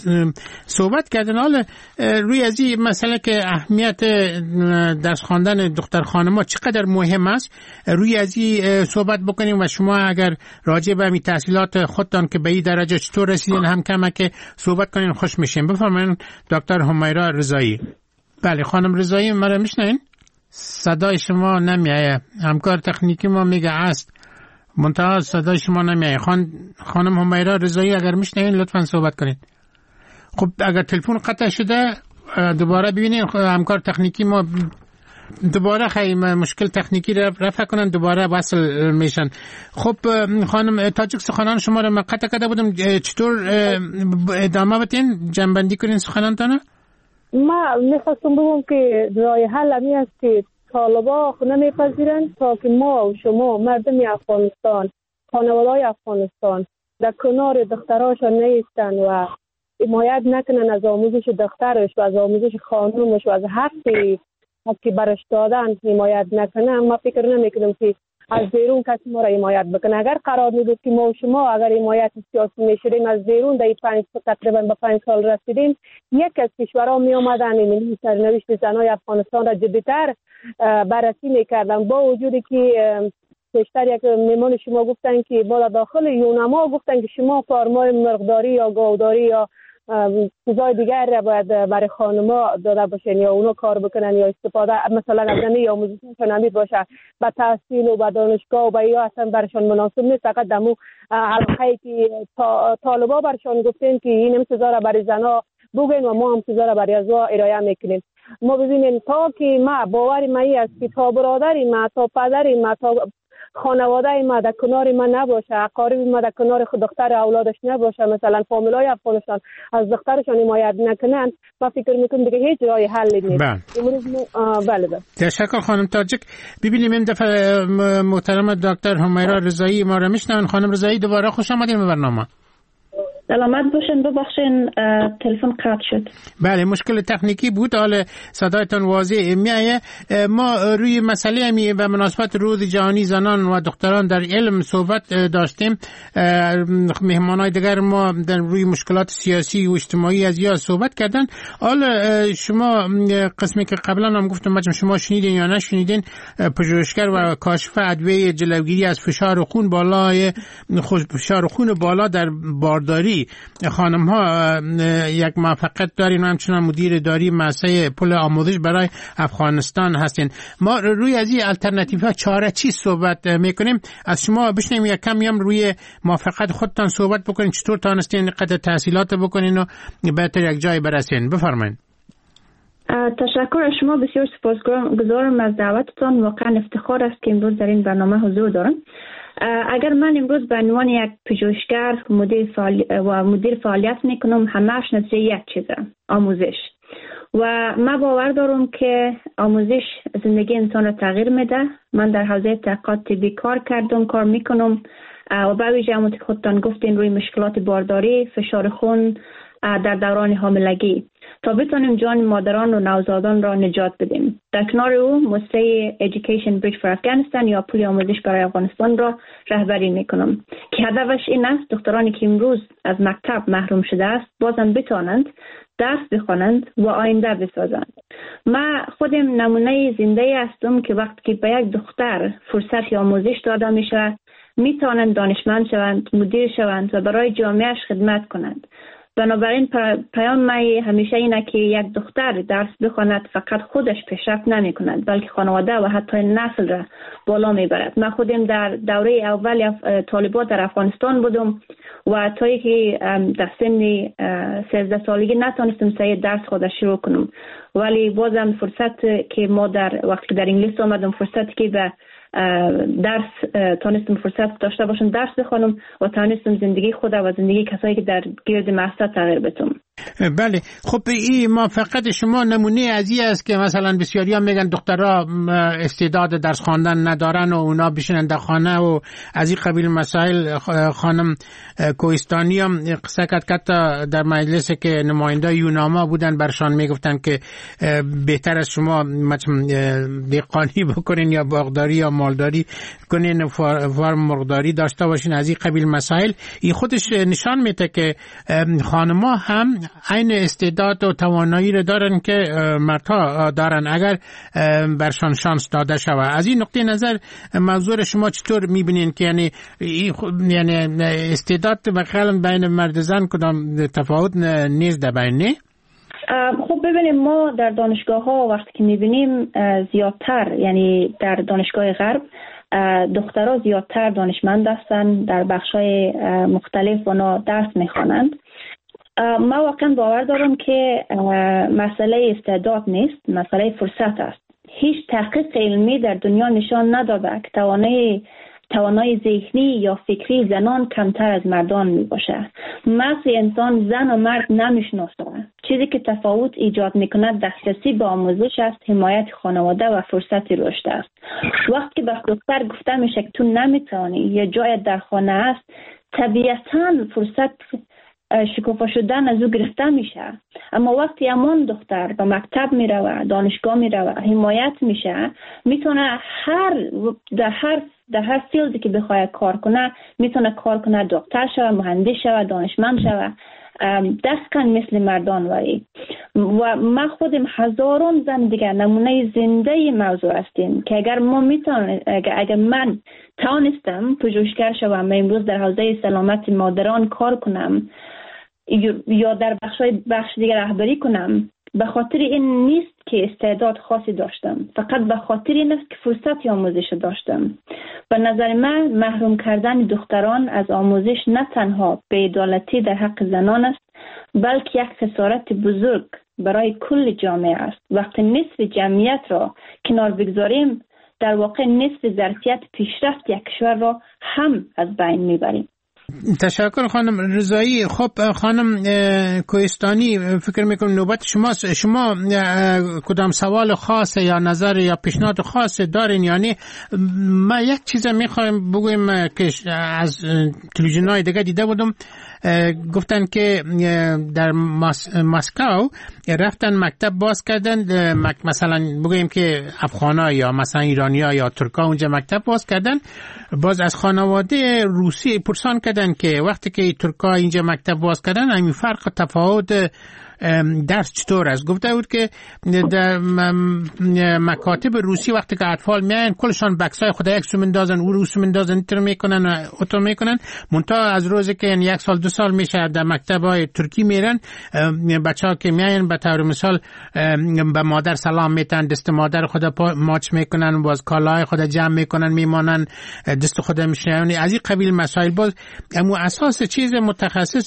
صحبت کردن. حالا روی ازی مسئله که اهمیت درس خواندن دختر خانم‌ها چقدر مهم است روی ازی صحبت بکنیم و شما اگر راجع به می تحصیلات خودتان که به این درجه چطور رسیدین هم کمک صحبت کنین خوش میشیم. بفرمایید دکتر همیرا رضایی. بله خانم رضایی مرا میشنین؟ صدای شما نمیایه. همکار تکنیکی ما میگه است منتها صدای شما نمیایه. خانم همیرا رضایی اگر میشنین لطفا صحبت کنید. خب اگر تلفن قطع شده دوباره ببینید همکار تکنیکی ما دوباره خیلی مشکل تکنیکی رفع کنن دوباره وصل میشن. خب خانم تاجک سخنان شما رو قطع کرده بودم، چطور ادامه بدین جنبندی کنین سخنانتانو؟ ما میخواستم بگم که راه حل همی است که طالبا نمیپذیرن تا که ما و شما مردم افغانستان، خانواده‌های افغانستان در کنار دختراشون نیستن و حمایت نکنن از آموزش دخترش و از آموزش خانومش و از حقی برش دادن حمایت نکنه، ما فکر نمیکنم که از بیرون کسی ما را حمایت بکنه. اگر قرار میدود که ما و شما اگر حمایت سیاسی میشدیم از بیرون در تقریبا به 5 سال رسیدیم، یک از کشورها می آمدن این سرنوشت زنای افغانستان را جدی‌تر بررسی میکردن، با وجودی که بیشتر یک میمان شما گفتن که بالا داخل یونما گفتن که شما فارمای مرغداری یا گاوداری یا چیزای دیگر را باید برای خانم‌ها داده باشین یا اونا کار بکنن یا استفاده مثلا از یا موزیسین امید باشه به تحصیل و به دانشگاه و به یا اصلا برشان مناسب نیست. فقط دمو حلقه‌ای که طالبا برشان گفتن که این هم چیزا را برای زنا بگین و ما هم چیزا را برای ازوا ارائه میکنیم. ما ببینین تا که ما باور ما است که تا برادری ما تا پدری ما تا خانواده ما در کنار ما نباشه، اقارب ما در کنار دختر اولادش نباشه، مثلا فامیلای افغانستان از دخترشان حمایت نکنن، ما فکر میکنم دیگه هیچ راه حلی نیست. بله. تشکر خانم تاجک. ببینیم این دفعه محترم دکتر همیرا رضایی ما را میشنون. خانم رضایی دوباره خوش آمدین به برنامه. سلامت باشین. ببخشین تلفن قطع شد. بله مشکل تکنیکی بود. حال صدایتان واضح میایه. ما روی مسئله امی و مناسبت روز جهانی زنان و دختران در علم صحبت داشتیم. مهمانای دیگر ما در روی مشکلات سیاسی و اجتماعی از یا صحبت کردن. حال شما قسمی که قبلا هم گفتم شما شنیدین یا نشنیدین، پژوهشگر و کاشف ادویه جلوگیری از فشار خون بالا در بارداری خانم ها یک موفقیت دارین و همچنان مدیر اداری مؤسسه پل آموزش برای افغانستان هستین. ما روی از این الटरनेटिव ها چاره چی صحبت میکنیم. از شما بشنیم یک کمی هم روی موفقیت خودتان صحبت بکنین، چطور تانستین قطع تحصیلات بکنین و بهتر یک جای برسین. بفرمایید. تشکر از شما، بسیار سپاسگزارم از دعوتتان. واقعا افتخار است که امروز در این برنامه حضور دارم. اگر من امروز به عنوان یک پژوهشگر مدیر فعالیت میکنم، همش نتیجه یک چیزه، آموزش. و من باور دارم که آموزش زندگی انسان را تغییر میده. من در حوزه تحقیقات طبی کار میکنم و به ویژه همونطور که خودتان گفتین روی مشکلات بارداری، فشار خون در دوران حاملگی تا بتونیم جان مادران و نوزادان را نجات بدیم. در کنار او مؤسسه Education Bridge for Afghanistan یا پل آموزش برای افغانستان را رهبری میکنم که هدفش این است دخترانی که امروز از مکتب محروم شده است بازم بتوانند درس بخوانند و آینده بسازند. من خودم نمونه زنده هستم که وقتی که به یک دختر فرصت آموزش داده میشه میتوانند دانشمند شوند، مدیر شوند و برای جامعهش خدمت کنند. بنابراین پیام من همیشه اینه که یک دختر درس بخواند فقط خودش پیشرفت نمی کند بلکه خانواده و حتی نسل را بالا می برد. من خودم در دوره اول طالبات در افغانستان بودم و تا که در سن 13 سالگی نتونستم سعی درس خودش شروع کنم، ولی بازم فرصت که ما در وقتی در انگلیس آمدم فرصتی که به درس تونستم فرصت داشته باشم درس بخونم و تونستم زندگی خود و زندگی کسایی که در گرد مؤسسه تغییر بدم. بله خب این موفقیت شما نمونه از این است که مثلا بسیاری ها میگن دخترها استعداد درس خواندن ندارن و اونا بشینن در خانه و از این قبیل مسائل. خانم کوهستانی هم قصه کرد در مجلس که نماینده یوناما بودن برشان میگفتن که بهتر از شما دهقانی بکنین یا باغداری یا مالداری کنین، فارم مرغداری داشته باشین. از این قبیل مسائل این خودش نشان میده که خانم‌ها هم عین استعداد و توانایی رو دارن که مردها دارن اگر برشان شانس داده شود. از این نقطه نظر موضوع شما چطور میبینین که یعنی استعداد بخیال بین مرد زن کدام تفاوت نیست در بین نه؟ خب ببینیم ما در دانشگاه ها وقتی که میبینیم زیادتر، یعنی در دانشگاه غرب دخترها زیادتر دانشمند هستند، در بخش‌های مختلف اونا درس میخوانند. ما واقعا باور دارم که مسئله استعداد نیست، مسئله فرصت است. هیچ تحقیق علمی در دنیا نشان نداده که توانایی ذهنی یا فکری زنان کمتر از مردان می باشه. مغز انسان زن و مرد نمیشناسه. چیزی که تفاوت ایجاد میکند دسترسی به آموزش است، حمایت خانواده و فرصت رشد است. وقتی که به دختر گفته میشه که تو نمیتونی یا جایت در خانه است، طبیعتاً فرصت شکوفا شدن از او گرفته میشه. اما وقتی امان دختر به مکتب میروه، دانشگاه میروه، حمایت میشه، میتونه در هر فیلدی که بخواد کار کنه میتونه کار کنه، دکتر شوه، مهندس شوه، دانشمند شوه، دست کن مثل مردان. و ما خودم هزاران زن دیگه نمونه زنده موضوع هستیم که اگر من توانستم پژوهشگر شوم و امروز در حوزه سلامت مادران کار کنم، یا در بخش دیگر رهبری کنم، به خاطر این نیست که استعداد خاصی داشتم، فقط به خاطر این است که فرصت آموزش داشتم. به نظر من محروم کردن دختران از آموزش نه تنها بی‌عدالتی در حق زنان است، بلکه یک خسارت بزرگ برای کل جامعه است. وقتی نصف جمعیت را کنار بگذاریم، در واقع نصف ظرفیت پیشرفت یک کشور را هم از بین میبریم. تشکر خانم رضایی. خب خانم کوهستانی، فکر میکنم نوبت شماست. شما کدام سوال خاص یا نظر یا پیشنهاد خاص دارین؟ یعنی ما یک چیز میخوایم بگویم که از تلویزیون‌های دیگه دیده بودم، گفتن که در مسکو رفتن مکتب باز کردن، مثلا بگویم که افغانا یا مثلا ایرانیا یا ترکا اونجا مکتب باز کردن. باز از خانواده روسی پرسان کردن که وقتی که ترکا اینجا مکتب باز کردن همین فرق تفاوت درس چطور است؟ گفته بود که در مکاتب روسی وقتی که اطفال میاین کلشان بکسای خود یک سو مندازن، او رو سو مندازن، اینطور میکنن، اوتو میکنن. منتها از روزی که یک سال دو سال میشه در مکتبای ترکی میرن، بچه‌ها که میاین به طور مثال به مادر سلام میتن، دست مادر خود ماچ میکنن، باز کالای خود جمع میکنن، میمانن، دست خود میشنن. از این قبیل مسائل. باز اما اساس چیز متخصص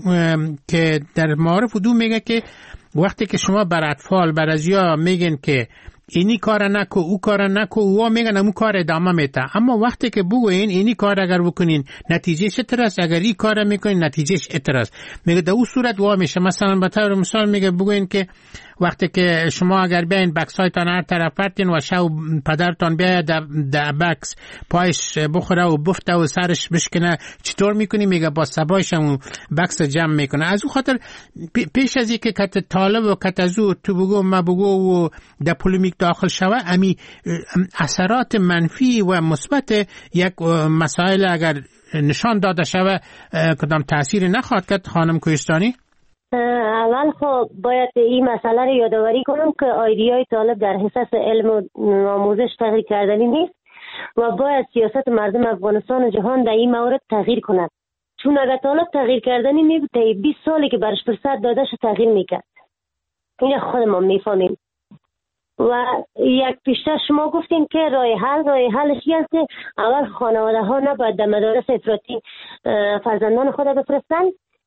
که در معارف و میگه که وقتی که شما بر اطفال بر ازیا میگن که اینی کار نکو، او کار نکو، او میگن اون کار ادامه میته. اما وقتی که بگوین اینی کار اگر بکنین نتیجهش اتر است، اگر این کار میکنین نتیجهش اتر است، میگه در اون صورت وا میشه. مثلا به طور مثال میگه بگوین که وقتی که شما اگر بیاین بکسایتان هر طرف پرتین و شو پدرتان بیاید در بکس پایش بخوره و بفته و سرش بشکنه، چطور میکنی؟ میگه با سبایش هم بکس جمع میکنه. از اون خاطر پیش از اینکه کت طالب و کت ازو تو بگو ما بگو و در پولیمیک داخل شوه، امی اثرات منفی و مثبت یک مسائل اگر نشان داده شوه کدام تأثیر نخواهد کرد. خانم کوهستانی، اول خب باید این مسئله رو یادآوری کنم که آیدیای طالب در حصص علم و آموزش تغییر کردنی نیست و باید سیاست مردم افغانستان و جهان در این مورد تغییر کند. چون اگر طالب تغییر کردنی میبود تا 20 سالی که برش فرصت داده شد تغییر میکرد. این خود ما میفهمیم. و یک پیشتر شما گفتین که راه حلش این است که اول خانواده ها نباید در مدارس افراطی فرزندان خود بفرستن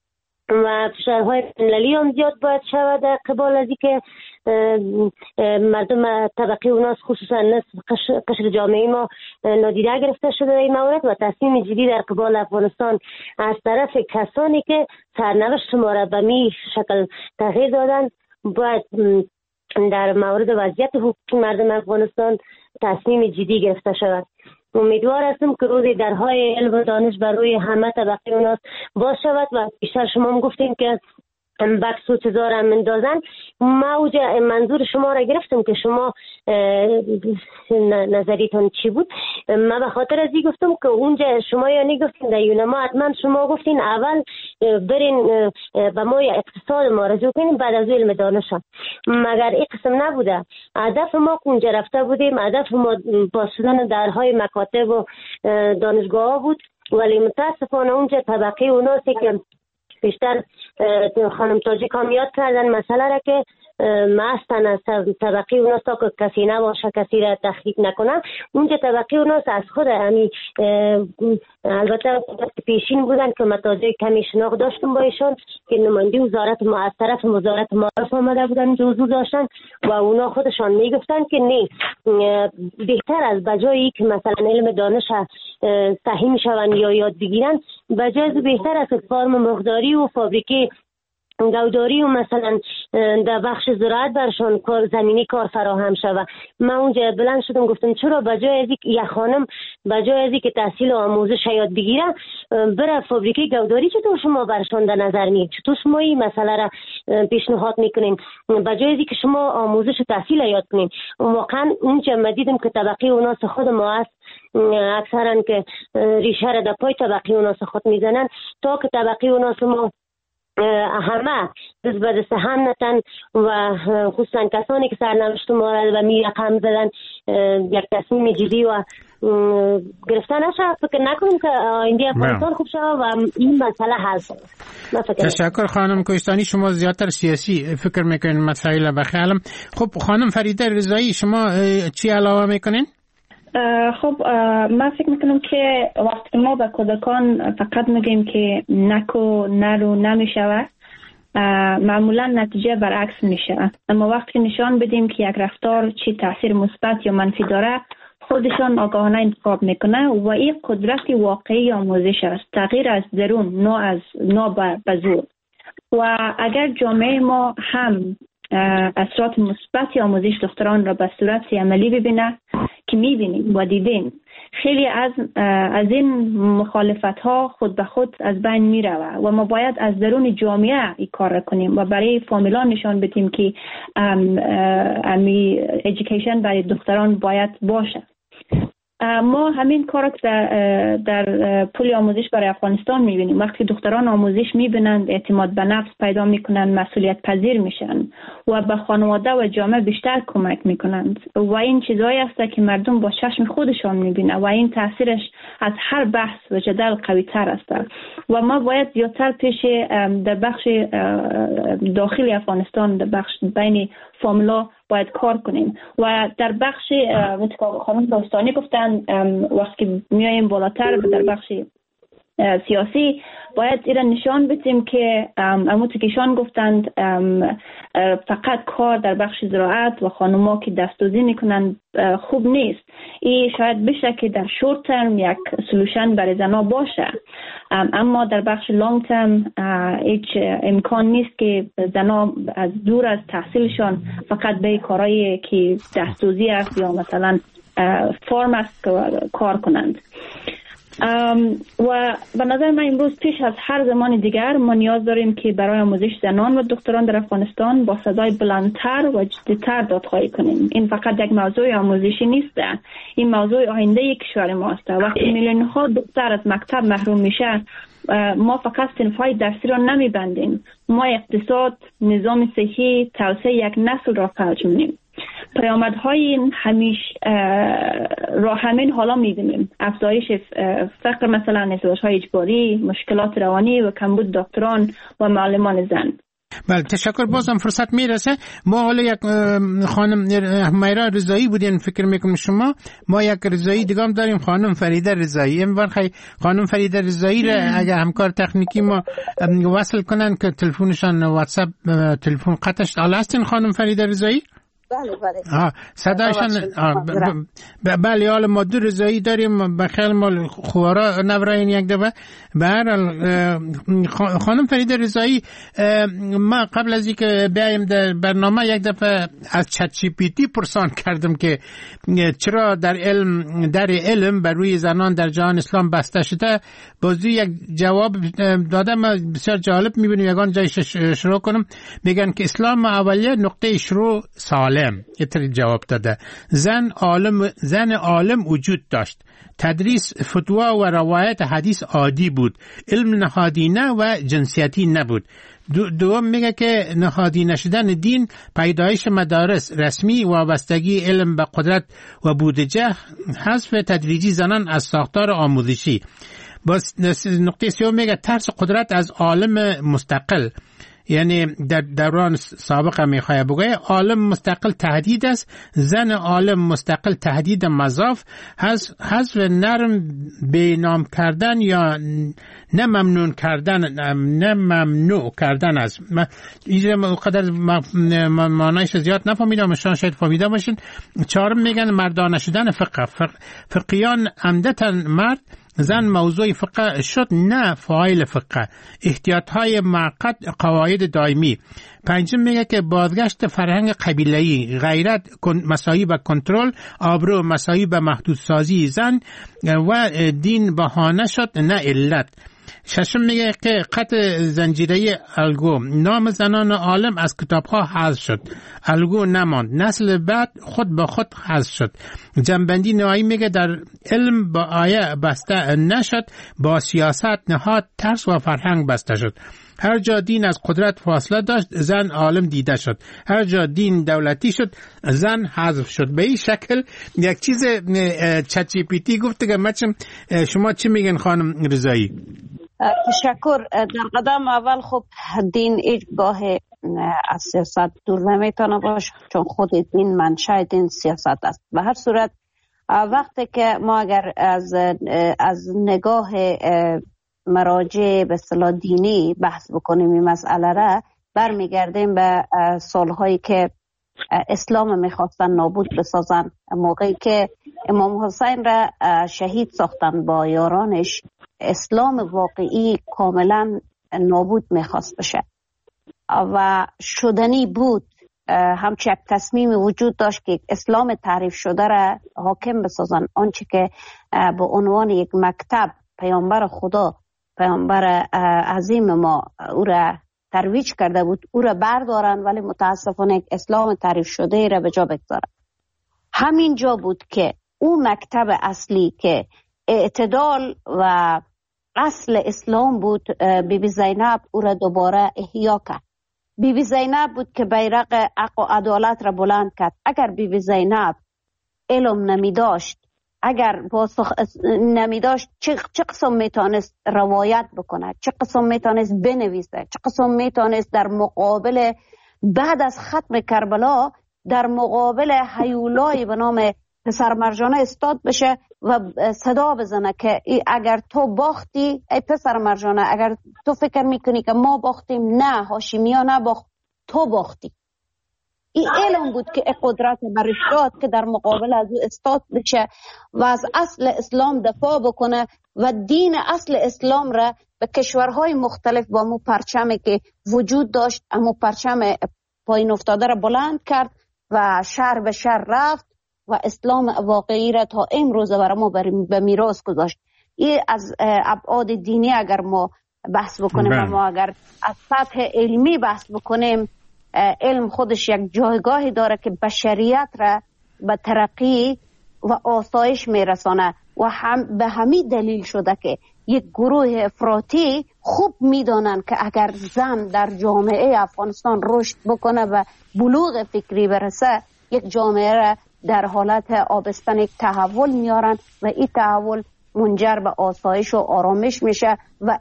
و فشارهای بین‌المللی هم زیاد باید شود در قبال از اینکه مردم طبقه اوناس خصوصا نصف قشر جامعه ما نادیده گرفته شده این مورد و تصمیم جدی در قبال افغانستان از طرف کسانی که سرنوشت ما را به می شکل تغییر دادن باید در مورد وضعیت حقوقی مردم افغانستان تصمیم جدی گرفته شود. امیدوار هستم که روزی درهای علم و دانش بر روی همه طبقه اوناس باز شود و بیشتر شما هم گفتیم که بکس و چیزا را مندازن. ما منظور شما را گرفتم که شما نظریتون چی بود. من به خاطر از این گفتم که اونجا شما یعنی گفتین در یونما حتما شما گفتین اول برین به ما اقتصاد ما رجوع کنیم بعد از علم دانش. مگر این قسم نبوده. هدف ما اونجا رفته بودیم، هدف ما باز شدن درهای مکاتب و دانشگاه ها بود، ولی متاسفانه اونجا طبقه اوناسی که بیشتر خانم تاجیک هم یاد کردن مسئله را که مستن از طبقه اوناس تا که کسی نباشه کسی را تخریب نکنن. اونجا طبقه اوناس از خود همی البته پیشین بودن که متاجه کمی شناخت داشتم با ایشان که نماینده وزارت ما از طرف وزارت معارف آمده بودن که حضور داشتن و اونا خودشان میگفتن که نه بهتر از بجایی که مثلا علم دانش صحیح میشون یا یاد بگیرن بجای بهتر از فارم مقداری و فابریکه گوداری و مثلا در بخش زراعت برشان زمینی کار فراهم شود. من اونجا بلند شدم گفتم چرا بجای از یک خانم بجای از که تحصیل و آموزش یاد بگیره بره فابریکه گوداری چطور شما برشان در نظر میگیرید؟ چطور شما این مسئله را پیشنهاد میکنین بجای از که شما آموزش و تحصیل یاد کنین؟ واقعا اونجا من دیدم که طبقه اوناس خود ما است اکثرا که ریشه را در پای طبقه اوناس خود میزنن تا که طبقه اوناس ما همه دست به دست هم نتن و خصوصا کسانی که سرنوشت ما و می رقم زدن یک تصمیم جدی و گرفتن نشه. فکر نکنیم که آینده افغانستان خوب شد و این مسئله حل شد. تشکر خانم کوهستانی. شما زیادتر سیاسی فکر میکنین مسائل بخیالم. خب خانم فریده رضایی شما چی علاوه میکنین؟ خب من فکر میکنم که وقتی ما به کودکان فقط میگیم که نکو نرو نمیشود، معمولا نتیجه برعکس میشه. اما وقتی نشان بدیم که یک رفتار چی تاثیر مثبت یا منفی داره، خودشان آگاهانه انتخاب میکنه و این قدرت واقعی آموزش است، تغییر از درون، نه به زور. و اگر جامعه ما هم اثرات مثبت آموزش دختران را به صورت عملی ببینه که میبینیم و دیدیم، خیلی از این مخالفت ها خود به خود از بین میروه و ما باید از درون جامعه این کار کنیم و برای فامیلان نشان بدیم که ایژوکیشن برای دختران باید باشه. ما همین کار در پول آموزش برای افغانستان میبینیم. وقتی دختران آموزش میبینند، اعتماد به نفس پیدا میکنند، مسئولیت پذیر میشن و به خانواده و جامعه بیشتر کمک میکنند و این چیزهایی است که مردم با چشم خودشان میبینه و این تاثیرش از هر بحث و جدل قوی تر است و ما باید زیادتر پیش در بخش داخلی افغانستان، در بخش بین فامیلا باید کار کنیم و در بخش خانم کوهستانی گفتن وقتی میایم بالاتر در بخش سیاسی باید ایران نشان بدیم که اموتکیشان گفتند فقط کار در بخش زراعت و خانوما که دستوزی میکنند خوب نیست. این شاید بشه که در شورت ترم یک سلوشن برای زنا باشه، اما در بخش لانگ ترم هیچ امکان نیست که زنا از دور از تحصیلشان فقط به کارهایی که دستوزی است یا مثلا فرم است کار کنند. و به نظر من امروز پیش از هر زمان دیگر ما نیاز داریم که برای آموزش زنان و دختران در افغانستان با صدای بلندتر و جدیتر دادخواهی کنیم. این فقط یک موضوع آموزشی نیست، این موضوع آینده کشور ماست. وقتی میلیون ها دختر از مکتب محروم میشه، ما فقط صنف‌های درسی را نمیبندیم، ما اقتصاد، نظام صحی، توسعه یک نسل را فلج می‌کنیم. پیامدهای را همین حالا می‌بینیم: افزایش فقر، مثلا ازدواج‌های اجباری، مشکلات روانی و کمبود دکتران و معلمان زن. بله، تشکر. بازم فرصت میرسه. ما حالا یک خانم میرا رضایی بودین، فکر میکنم شما. ما یک رضایی دیگه هم داریم، خانم فریده رضایی. این برخی خانم فریده رضایی را اگر همکار تکنیکی ما وصل کنن که تلفنشان واتساپ تلفن قطعش حالا هستین خانم فریده رضایی؟ بله بله. صدایشان بله. حالا ما دو رضایی داریم، بخیال ما خوارا نبراین یک دفعه. به هر خانم فریده رضایی، ما قبل از اینکه بیایم در برنامه یک دفعه از چت جی پی تی پرسان کردم که چرا در علم بر روی زنان در جهان اسلام بسته شده. بازی یک جواب دادم بسیار جالب، میبینیم یگان جایش شروع کنم. میگن که اسلام اولیه نقطه شروع سالم. اینطوری جواب داده. زن عالم وجود داشت، تدریس فتوا و روایت حدیث عادی بود، علم نهادینه و جنسیتی نبود. دوم میگه که نهادینه شدن دین، پیدایش مدارس رسمی، وابستگی علم به قدرت و بودجه، حذف تدریجی زنان از ساختار آموزشی. باز نقطه سوم میگه ترس قدرت از عالم مستقل، یعنی در دوران سابقه میخواه بگویه عالم مستقل تهدید است، زن عالم مستقل تهدید مضاف، حذف نرم بینام کردن یا نممنوع کردن است. اینجا قدر معنیش زیاد نفهمیدم، شان شاید فهمیده باشین. چهارم میگن مردانه شدن فقه، فقیان عمدتاً مرد، زن موضوع فقه شد نه فاعل فقه، احتیاطهای معقد، قواعد دائمی. پنجم میگه که بازگشت فرهنگ قبیله‌ای، غیرت مساوی به کنترل، آبرو مساوی به محدودسازی زن و دین بهانه شد نه علت. ششم میگه که قطع زنجیره الگو، نام زنان عالم از کتاب‌ها حذف شد، الگو نماند، نسل بعد خود به خود حذف شد. جنبندی نهایی میگه در علم با آیه بسته نشد، با سیاست نهاد ترس و فرهنگ بسته شد. هر جا دین از قدرت فاصله داشت زن عالم دیده شد، هر جا دین دولتی شد زن حذف شد. به این شکل یک چیز چت جی پی تی گفت که شما چی میگن خانم رضایی؟ تشکر. در قدم اول خب دین هیچگاه از سیاست دور نمیتونه باشه، چون خود دین منشأ دین سیاست است. به هر صورت وقتی که ما اگر از نگاه مراجع به اصطلاح دینی بحث بکنیم این مسئله را، برمیگردیم به سالهایی که اسلام میخواستن نابود بسازن، موقعی که امام حسین را شهید ساختن با یارانش. اسلام واقعی کاملا نابود میخواست بشه و شدنی بود. همچه یک تصمیم وجود داشت که اسلام تعریف شده را حاکم بسازن، آنچه که به عنوان یک مکتب پیامبر خدا، پیامبر عظیم ما او را ترویج کرده بود، او را بردارن، ولی متاسفانه یک اسلام تعریف شده را به جا بگذارن. همین جا بود که او مکتب اصلی که اعتدال و اصل اسلام بود، بیبی زینب او را دوباره احیا کرد. بیبی زینب بود که بیرق حق و عدالت را بلند کرد. اگر بیبی زینب علم نمی داشت، اگر نمی داشت، چه قسم میتونست روایت بکنه، چه قسم میتونست بنویسه، چه قسم میتونست در مقابل بعد از ختم کربلا در مقابل هیولای به نام پسر مرجانه استاد بشه و صدا بزنه که اگر تو باختی ای پسر مرجانه، اگر تو فکر میکنی که ما باختیم، نه، هاشیمیا نباخت، تو باختی. این علم بود که قدرت برش داد که در مقابل از او استاد بشه و از اصل اسلام دفاع بکنه و دین اصل اسلام را به کشورهای مختلف با مو پرچمی که وجود داشت، امو پرچم پایین افتاده را بلند کرد و شهر به شهر رفت و اسلام واقعی را تا امروز برای ما به میراث گذاشت. این از ابعاد دینی اگر ما بحث بکنیم و ما اگر از سطح علمی بحث بکنیم، علم خودش یک جایگاهی داره که بشریت را به ترقی و آسایش میرسانه و به همین دلیل شده که یک گروه افراطی خوب میدانند که اگر زن در جامعه افغانستان رشد بکنه و بلوغ فکری برسه، یک جامعه را در حالت آبستن یک تحول میارن و این تحول منجر به آسایش و آرامش میشه و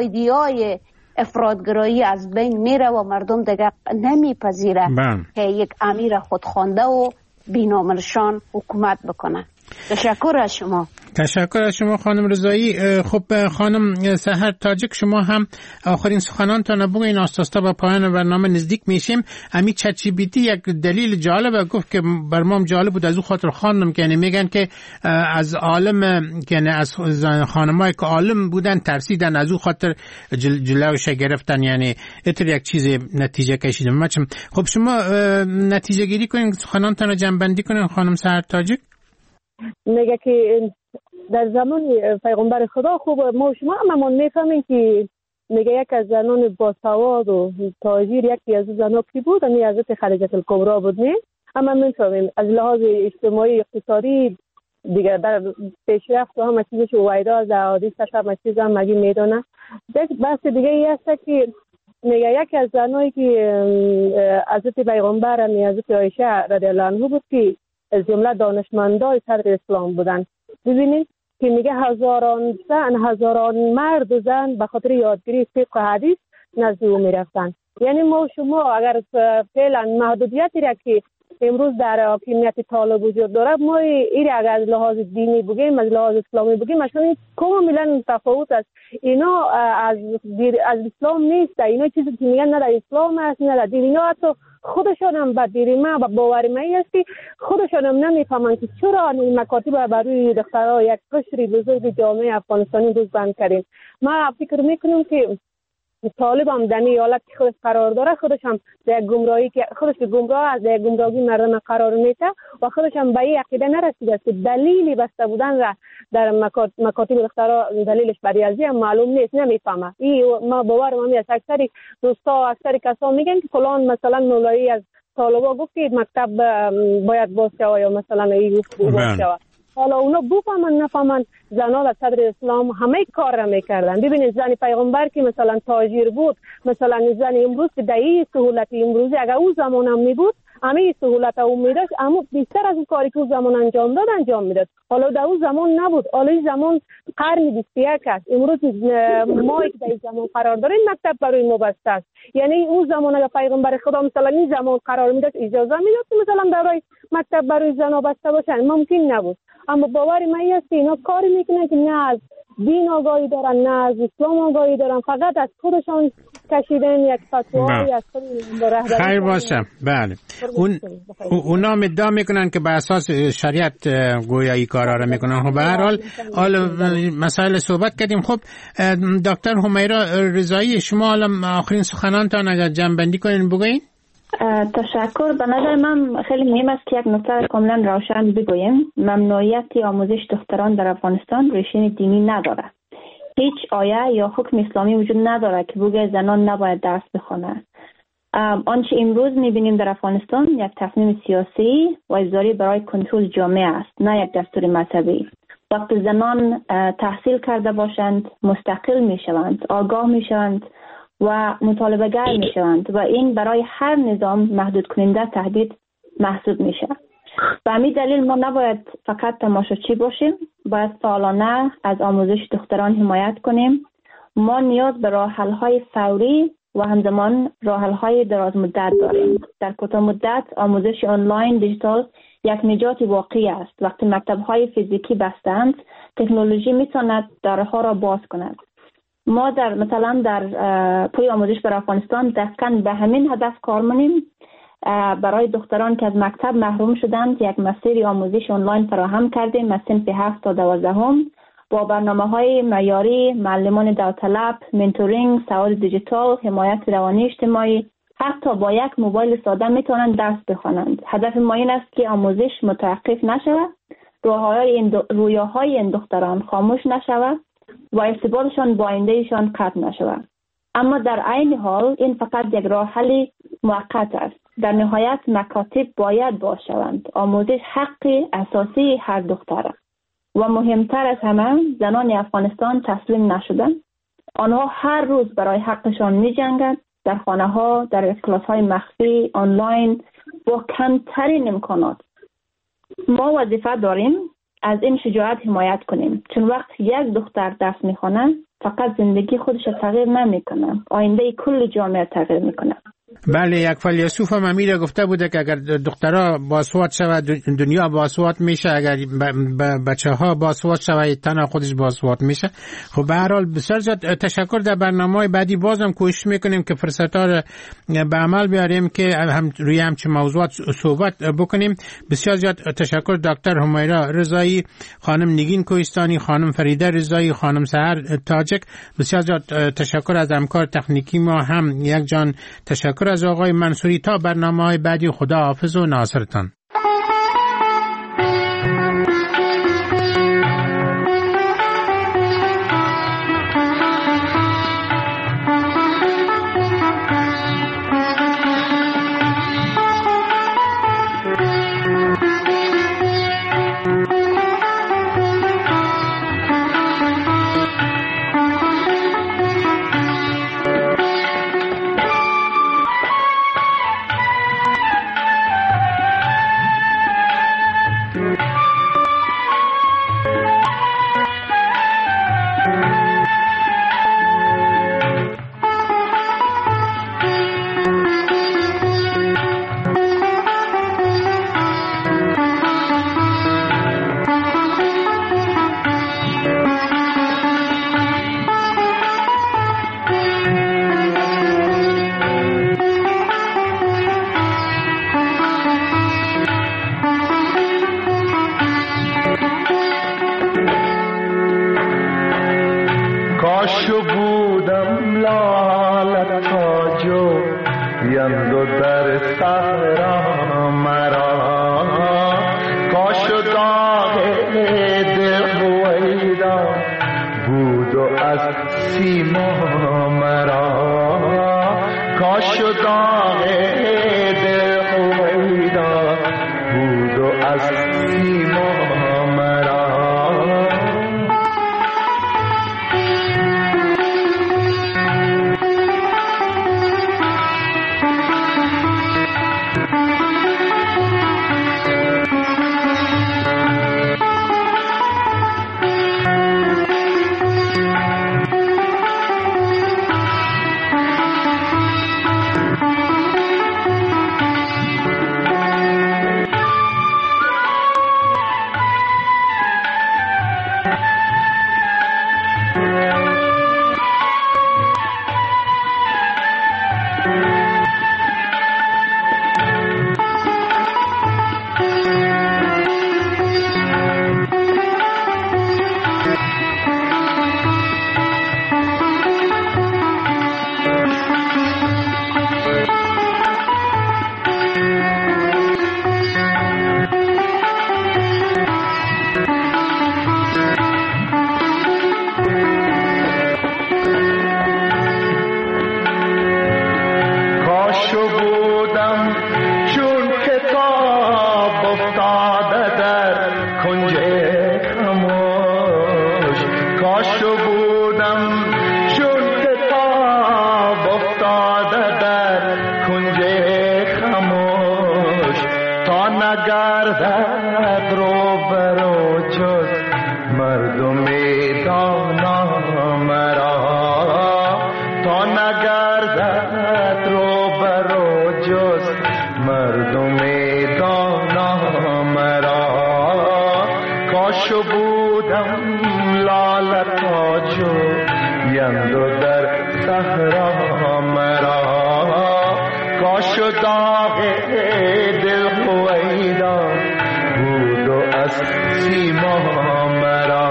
ایدئای افراطگرایی از بین میره و مردم دیگه نمیپذیره که یک امیر خودخوانده و بیناملشان حکومت بکنه. تشکر از شما. تشکر از شما خانم رضایی. خب خانم سحر تاجک، شما هم آخرین سخنانتان بگوین، آستاستا به پایان برنامه نزدیک میشیم. امی چت جی پی تی یک دلیل جالب گفت که بر ما جالب بود، از او خاطر خواندم که میگن که از عالم، یعنی از خانمایی که عالم بودن ترسیدن، از او خاطر جلوش گرفتن، یعنی اتر یک چیز نتیجه کشیدن. خب شما نتیجه گیری کنین، سخنانتان رو جمع بندی کنین خانم سحر تاجک. میگه که در زمان پیغمبر خدا خوب ما شما هم میفهمیم که میگه یک از زنان باسواد و تاجر یکی از زنان کی بود، امی حضرت خدیجه الکبری بود. نه اما میفهمیم از لحاظ اجتماعی اقتصادی دیگه در پیشرفت و همه چیزش وایدا از حدیثش همه چیز هم مگی میدونه. بحث دیگه ای هست که میگه یکی از زنایی که حضرت پیغمبر امی حضرت عایشه رضی الله عنها بود که از جمله دانشمندای صدر اسلام بودن. ببینید که میگه هزاران مرد و زن به خاطر یادگیری فقه و حدیث نزد او میرفتن. یعنی ما شما اگر فعلا محدودیتی را که امروز در حاکمیت طالب وجود داره، ما این اگر از لحاظ دینی بگیم، از لحاظ اسلامی بگیم، مثلا کاملا تفاوت است. اینا از اسلام نیست، اینا چیزی که میگن نه در اسلام است نه در دین. اینا حتی خودشان هم به دیر ما و باور ما است که خودشان هم نمیفهمن که چرا این مکاتب بر روی دخترها یک قشری بزرگ جامعه افغانستانی روز بند کردیم. ما فکر میکنیم که طالب هم در این حالت که خودش قرار داره، خودش هم در گمراهی که خودش گمراه از در گمراهی مردم قرار میده و خودش هم به این عقیده نرسیده است که دلیلی بسته بودن را در مکاتب دخترها دلیلش بریازی هم معلوم نیست، نمیفهمه. ما باورم هم است اکثر دوستا و اکثر کسا میگن که فلان مثلا مولایی از طالبا گفت که مکتب باید باز شود یا مثلا این گفت باز شود. حالا اونا بفهمن نفهمن، زنها در صدر اسلام همه کار را میکردن. ببینید زن پیغمبر که مثلا تاجر بود، مثلا زن امروز که دایی سهولت امروزی اگر او زمان هم می بود همه سهولت او می داشت، اما بیشتر از اون کاری که او زمان انجام میداد. حالا در اون زمان نبود، حالا این زمان قرن 21 است. امروز ما که در این زمان قرار داریم مکتب برای ما بسته است. یعنی اون زمان اگر پیغمبر خدا مثلا این زمان قرار میداد اجازه میداد که مثلا برای مکتب برای زنا بسته باشن، ممکن نبود. اما باور من است که اینا کاری میکنن که نه از دین آگاهی دارن نه از اسلام آگاهی دارن، فقط از خودشان کشیدن یک فتوایی از خود. خیر باشه. بله اونا ادعا میکنن که به اساس شریعت گویایی کارا را میکنن. خب به هر حال مسائل صحبت کردیم. خب دکتر حمیرا رضایی، شما آخرین سخنانتان اگر جمع‌بندی کنین بگوین. تشکر. به نظر من خیلی مهم است که یک نکته کاملا روشن بگوییم. ممنوعیت آموزش دختران در افغانستان ریشه دینی نداره. هیچ آیه یا حکم اسلامی وجود نداره که بگه زنان نباید درس بخوانند. آنچه امروز میبینیم در افغانستان یک تصمیم سیاسی و اجباری برای کنترل جامعه است، نه یک دستور مذهبی. وقتی زنان تحصیل کرده باشند، مستقل میشوند، آگاه میشوند و مطالبه گر میشوند و این برای هر نظام محدود کننده تهدید محسوب میشه. به همین دلیل ما نباید فقط تماشاچی باشیم، باید فعالانه از آموزش دختران حمایت کنیم. ما نیاز به راه حل های فوری و همزمان راه حل های دراز مدت داریم. در کوتاه مدت آموزش آنلاین دیجیتال یک نجات واقعی است. وقتی مکتب های فیزیکی بستند، تکنولوژی میتواند درها را باز کند. ما مثلا در پروژه آموزش در افغانستان دقیقاً به همین هدف کار می‌کنیم. برای دختران که از مکتب محروم شدند یک مسیر آموزش آنلاین فراهم کردیم از صنف 7 تا 12 با برنامه‌های معیاری، معلمان داوطلب، منتورینگ، سواد دیجیتال، حمایت روانی اجتماعی. حتی با یک موبایل ساده میتونند درس بخوانند. هدف ما این است که آموزش متوقف نشود، رویاهای این دختران خاموش نشود و ارتباطشان با آیندهشان قطع نشود. اما در عین حال این فقط یک راه حل موقت است. در نهایت مکاتب باید باشند. آموزش حق اساسی هر دختر است. و مهمتر از همه زنان افغانستان تسلیم نشدند. آنها هر روز برای حقشان می جنگند، در خانه ها، در کلاس های مخفی، آنلاین، با کمترین امکانات. ما وظیفه داریم از این شجاعت حمایت کنیم، چون وقت یک دختر درس میخونه فقط زندگی خودش تغییر نمیکنه، آینده کل جامعه تغییر میکنه. بله، یک فیلسوف هم امیر گفته بوده که اگر دخترها باسواد شود دنیا باسواد میشه، اگر بچه ها باسواد شود تنها خودش باسواد میشه. خب به هر حال بسیار زیاد تشکر. در برنامه‌های بعدی بازم کوشش میکنیم که فرصت‌ها رو به عمل بیاریم که هم روی همچین موضوعات صحبت بکنیم. بسیار زیاد تشکر دکتر حمیرا رضایی، خانم نگین کوهستانی، خانم فریده رضایی، خانم سحر تاجک. بسیار زیاد تشکر از همکار تکنیکی ما، هم یک جان تشکر از آقای منصوری. تا برنامه‌های بعدی خدا حافظ و ناصرتان. کاش داغ دل هویدا بود و از سیما مرا نگردد رو برو جز مردم دانا مرا، تا نگردد رو برو جز مردم دانا مرا. کاش بودم لاله تاج و یندو در صحرا مرا، کاش داغ دل هویدا بود و از سیما مرا.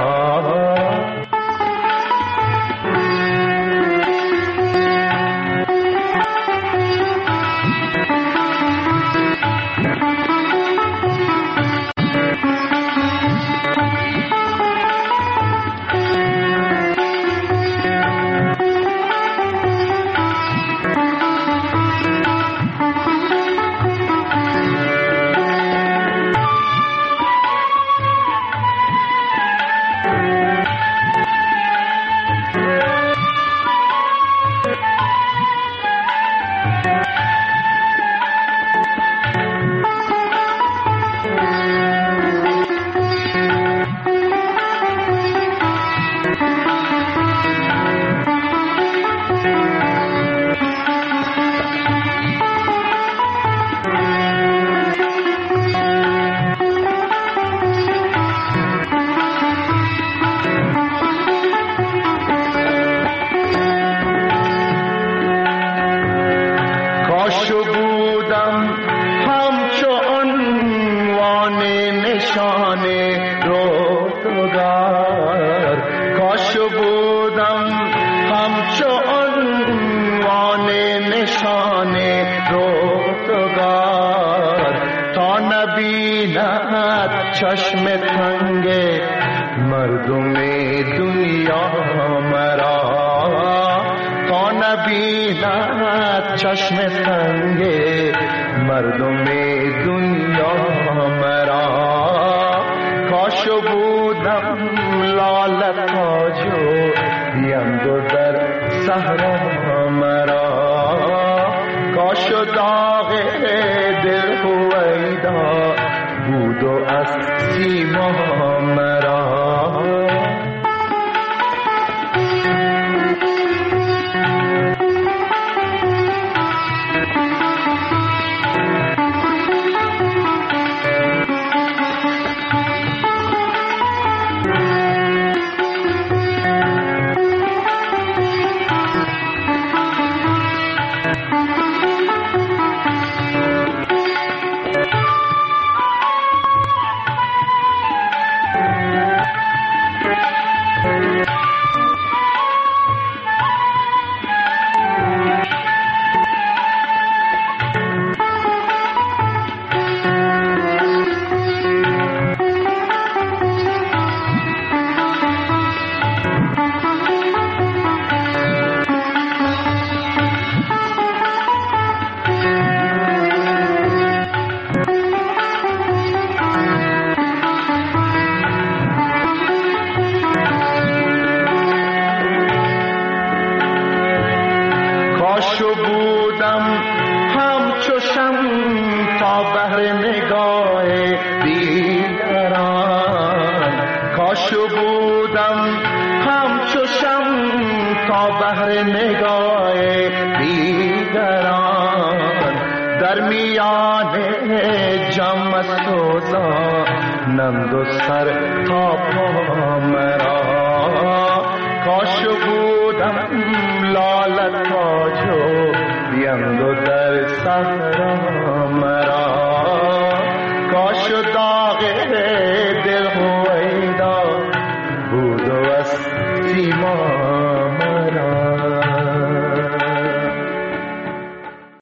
چشم تنگ مردم دنیا مرا، تا نبیند چشم تنگ مردم دنیا مرا. کاش بودم لاله تاج و یندو در صحرا مرا، کاش داغ دل هویدا بود و از سیما مرا. لاله تاج و یندو در صحرا مرا.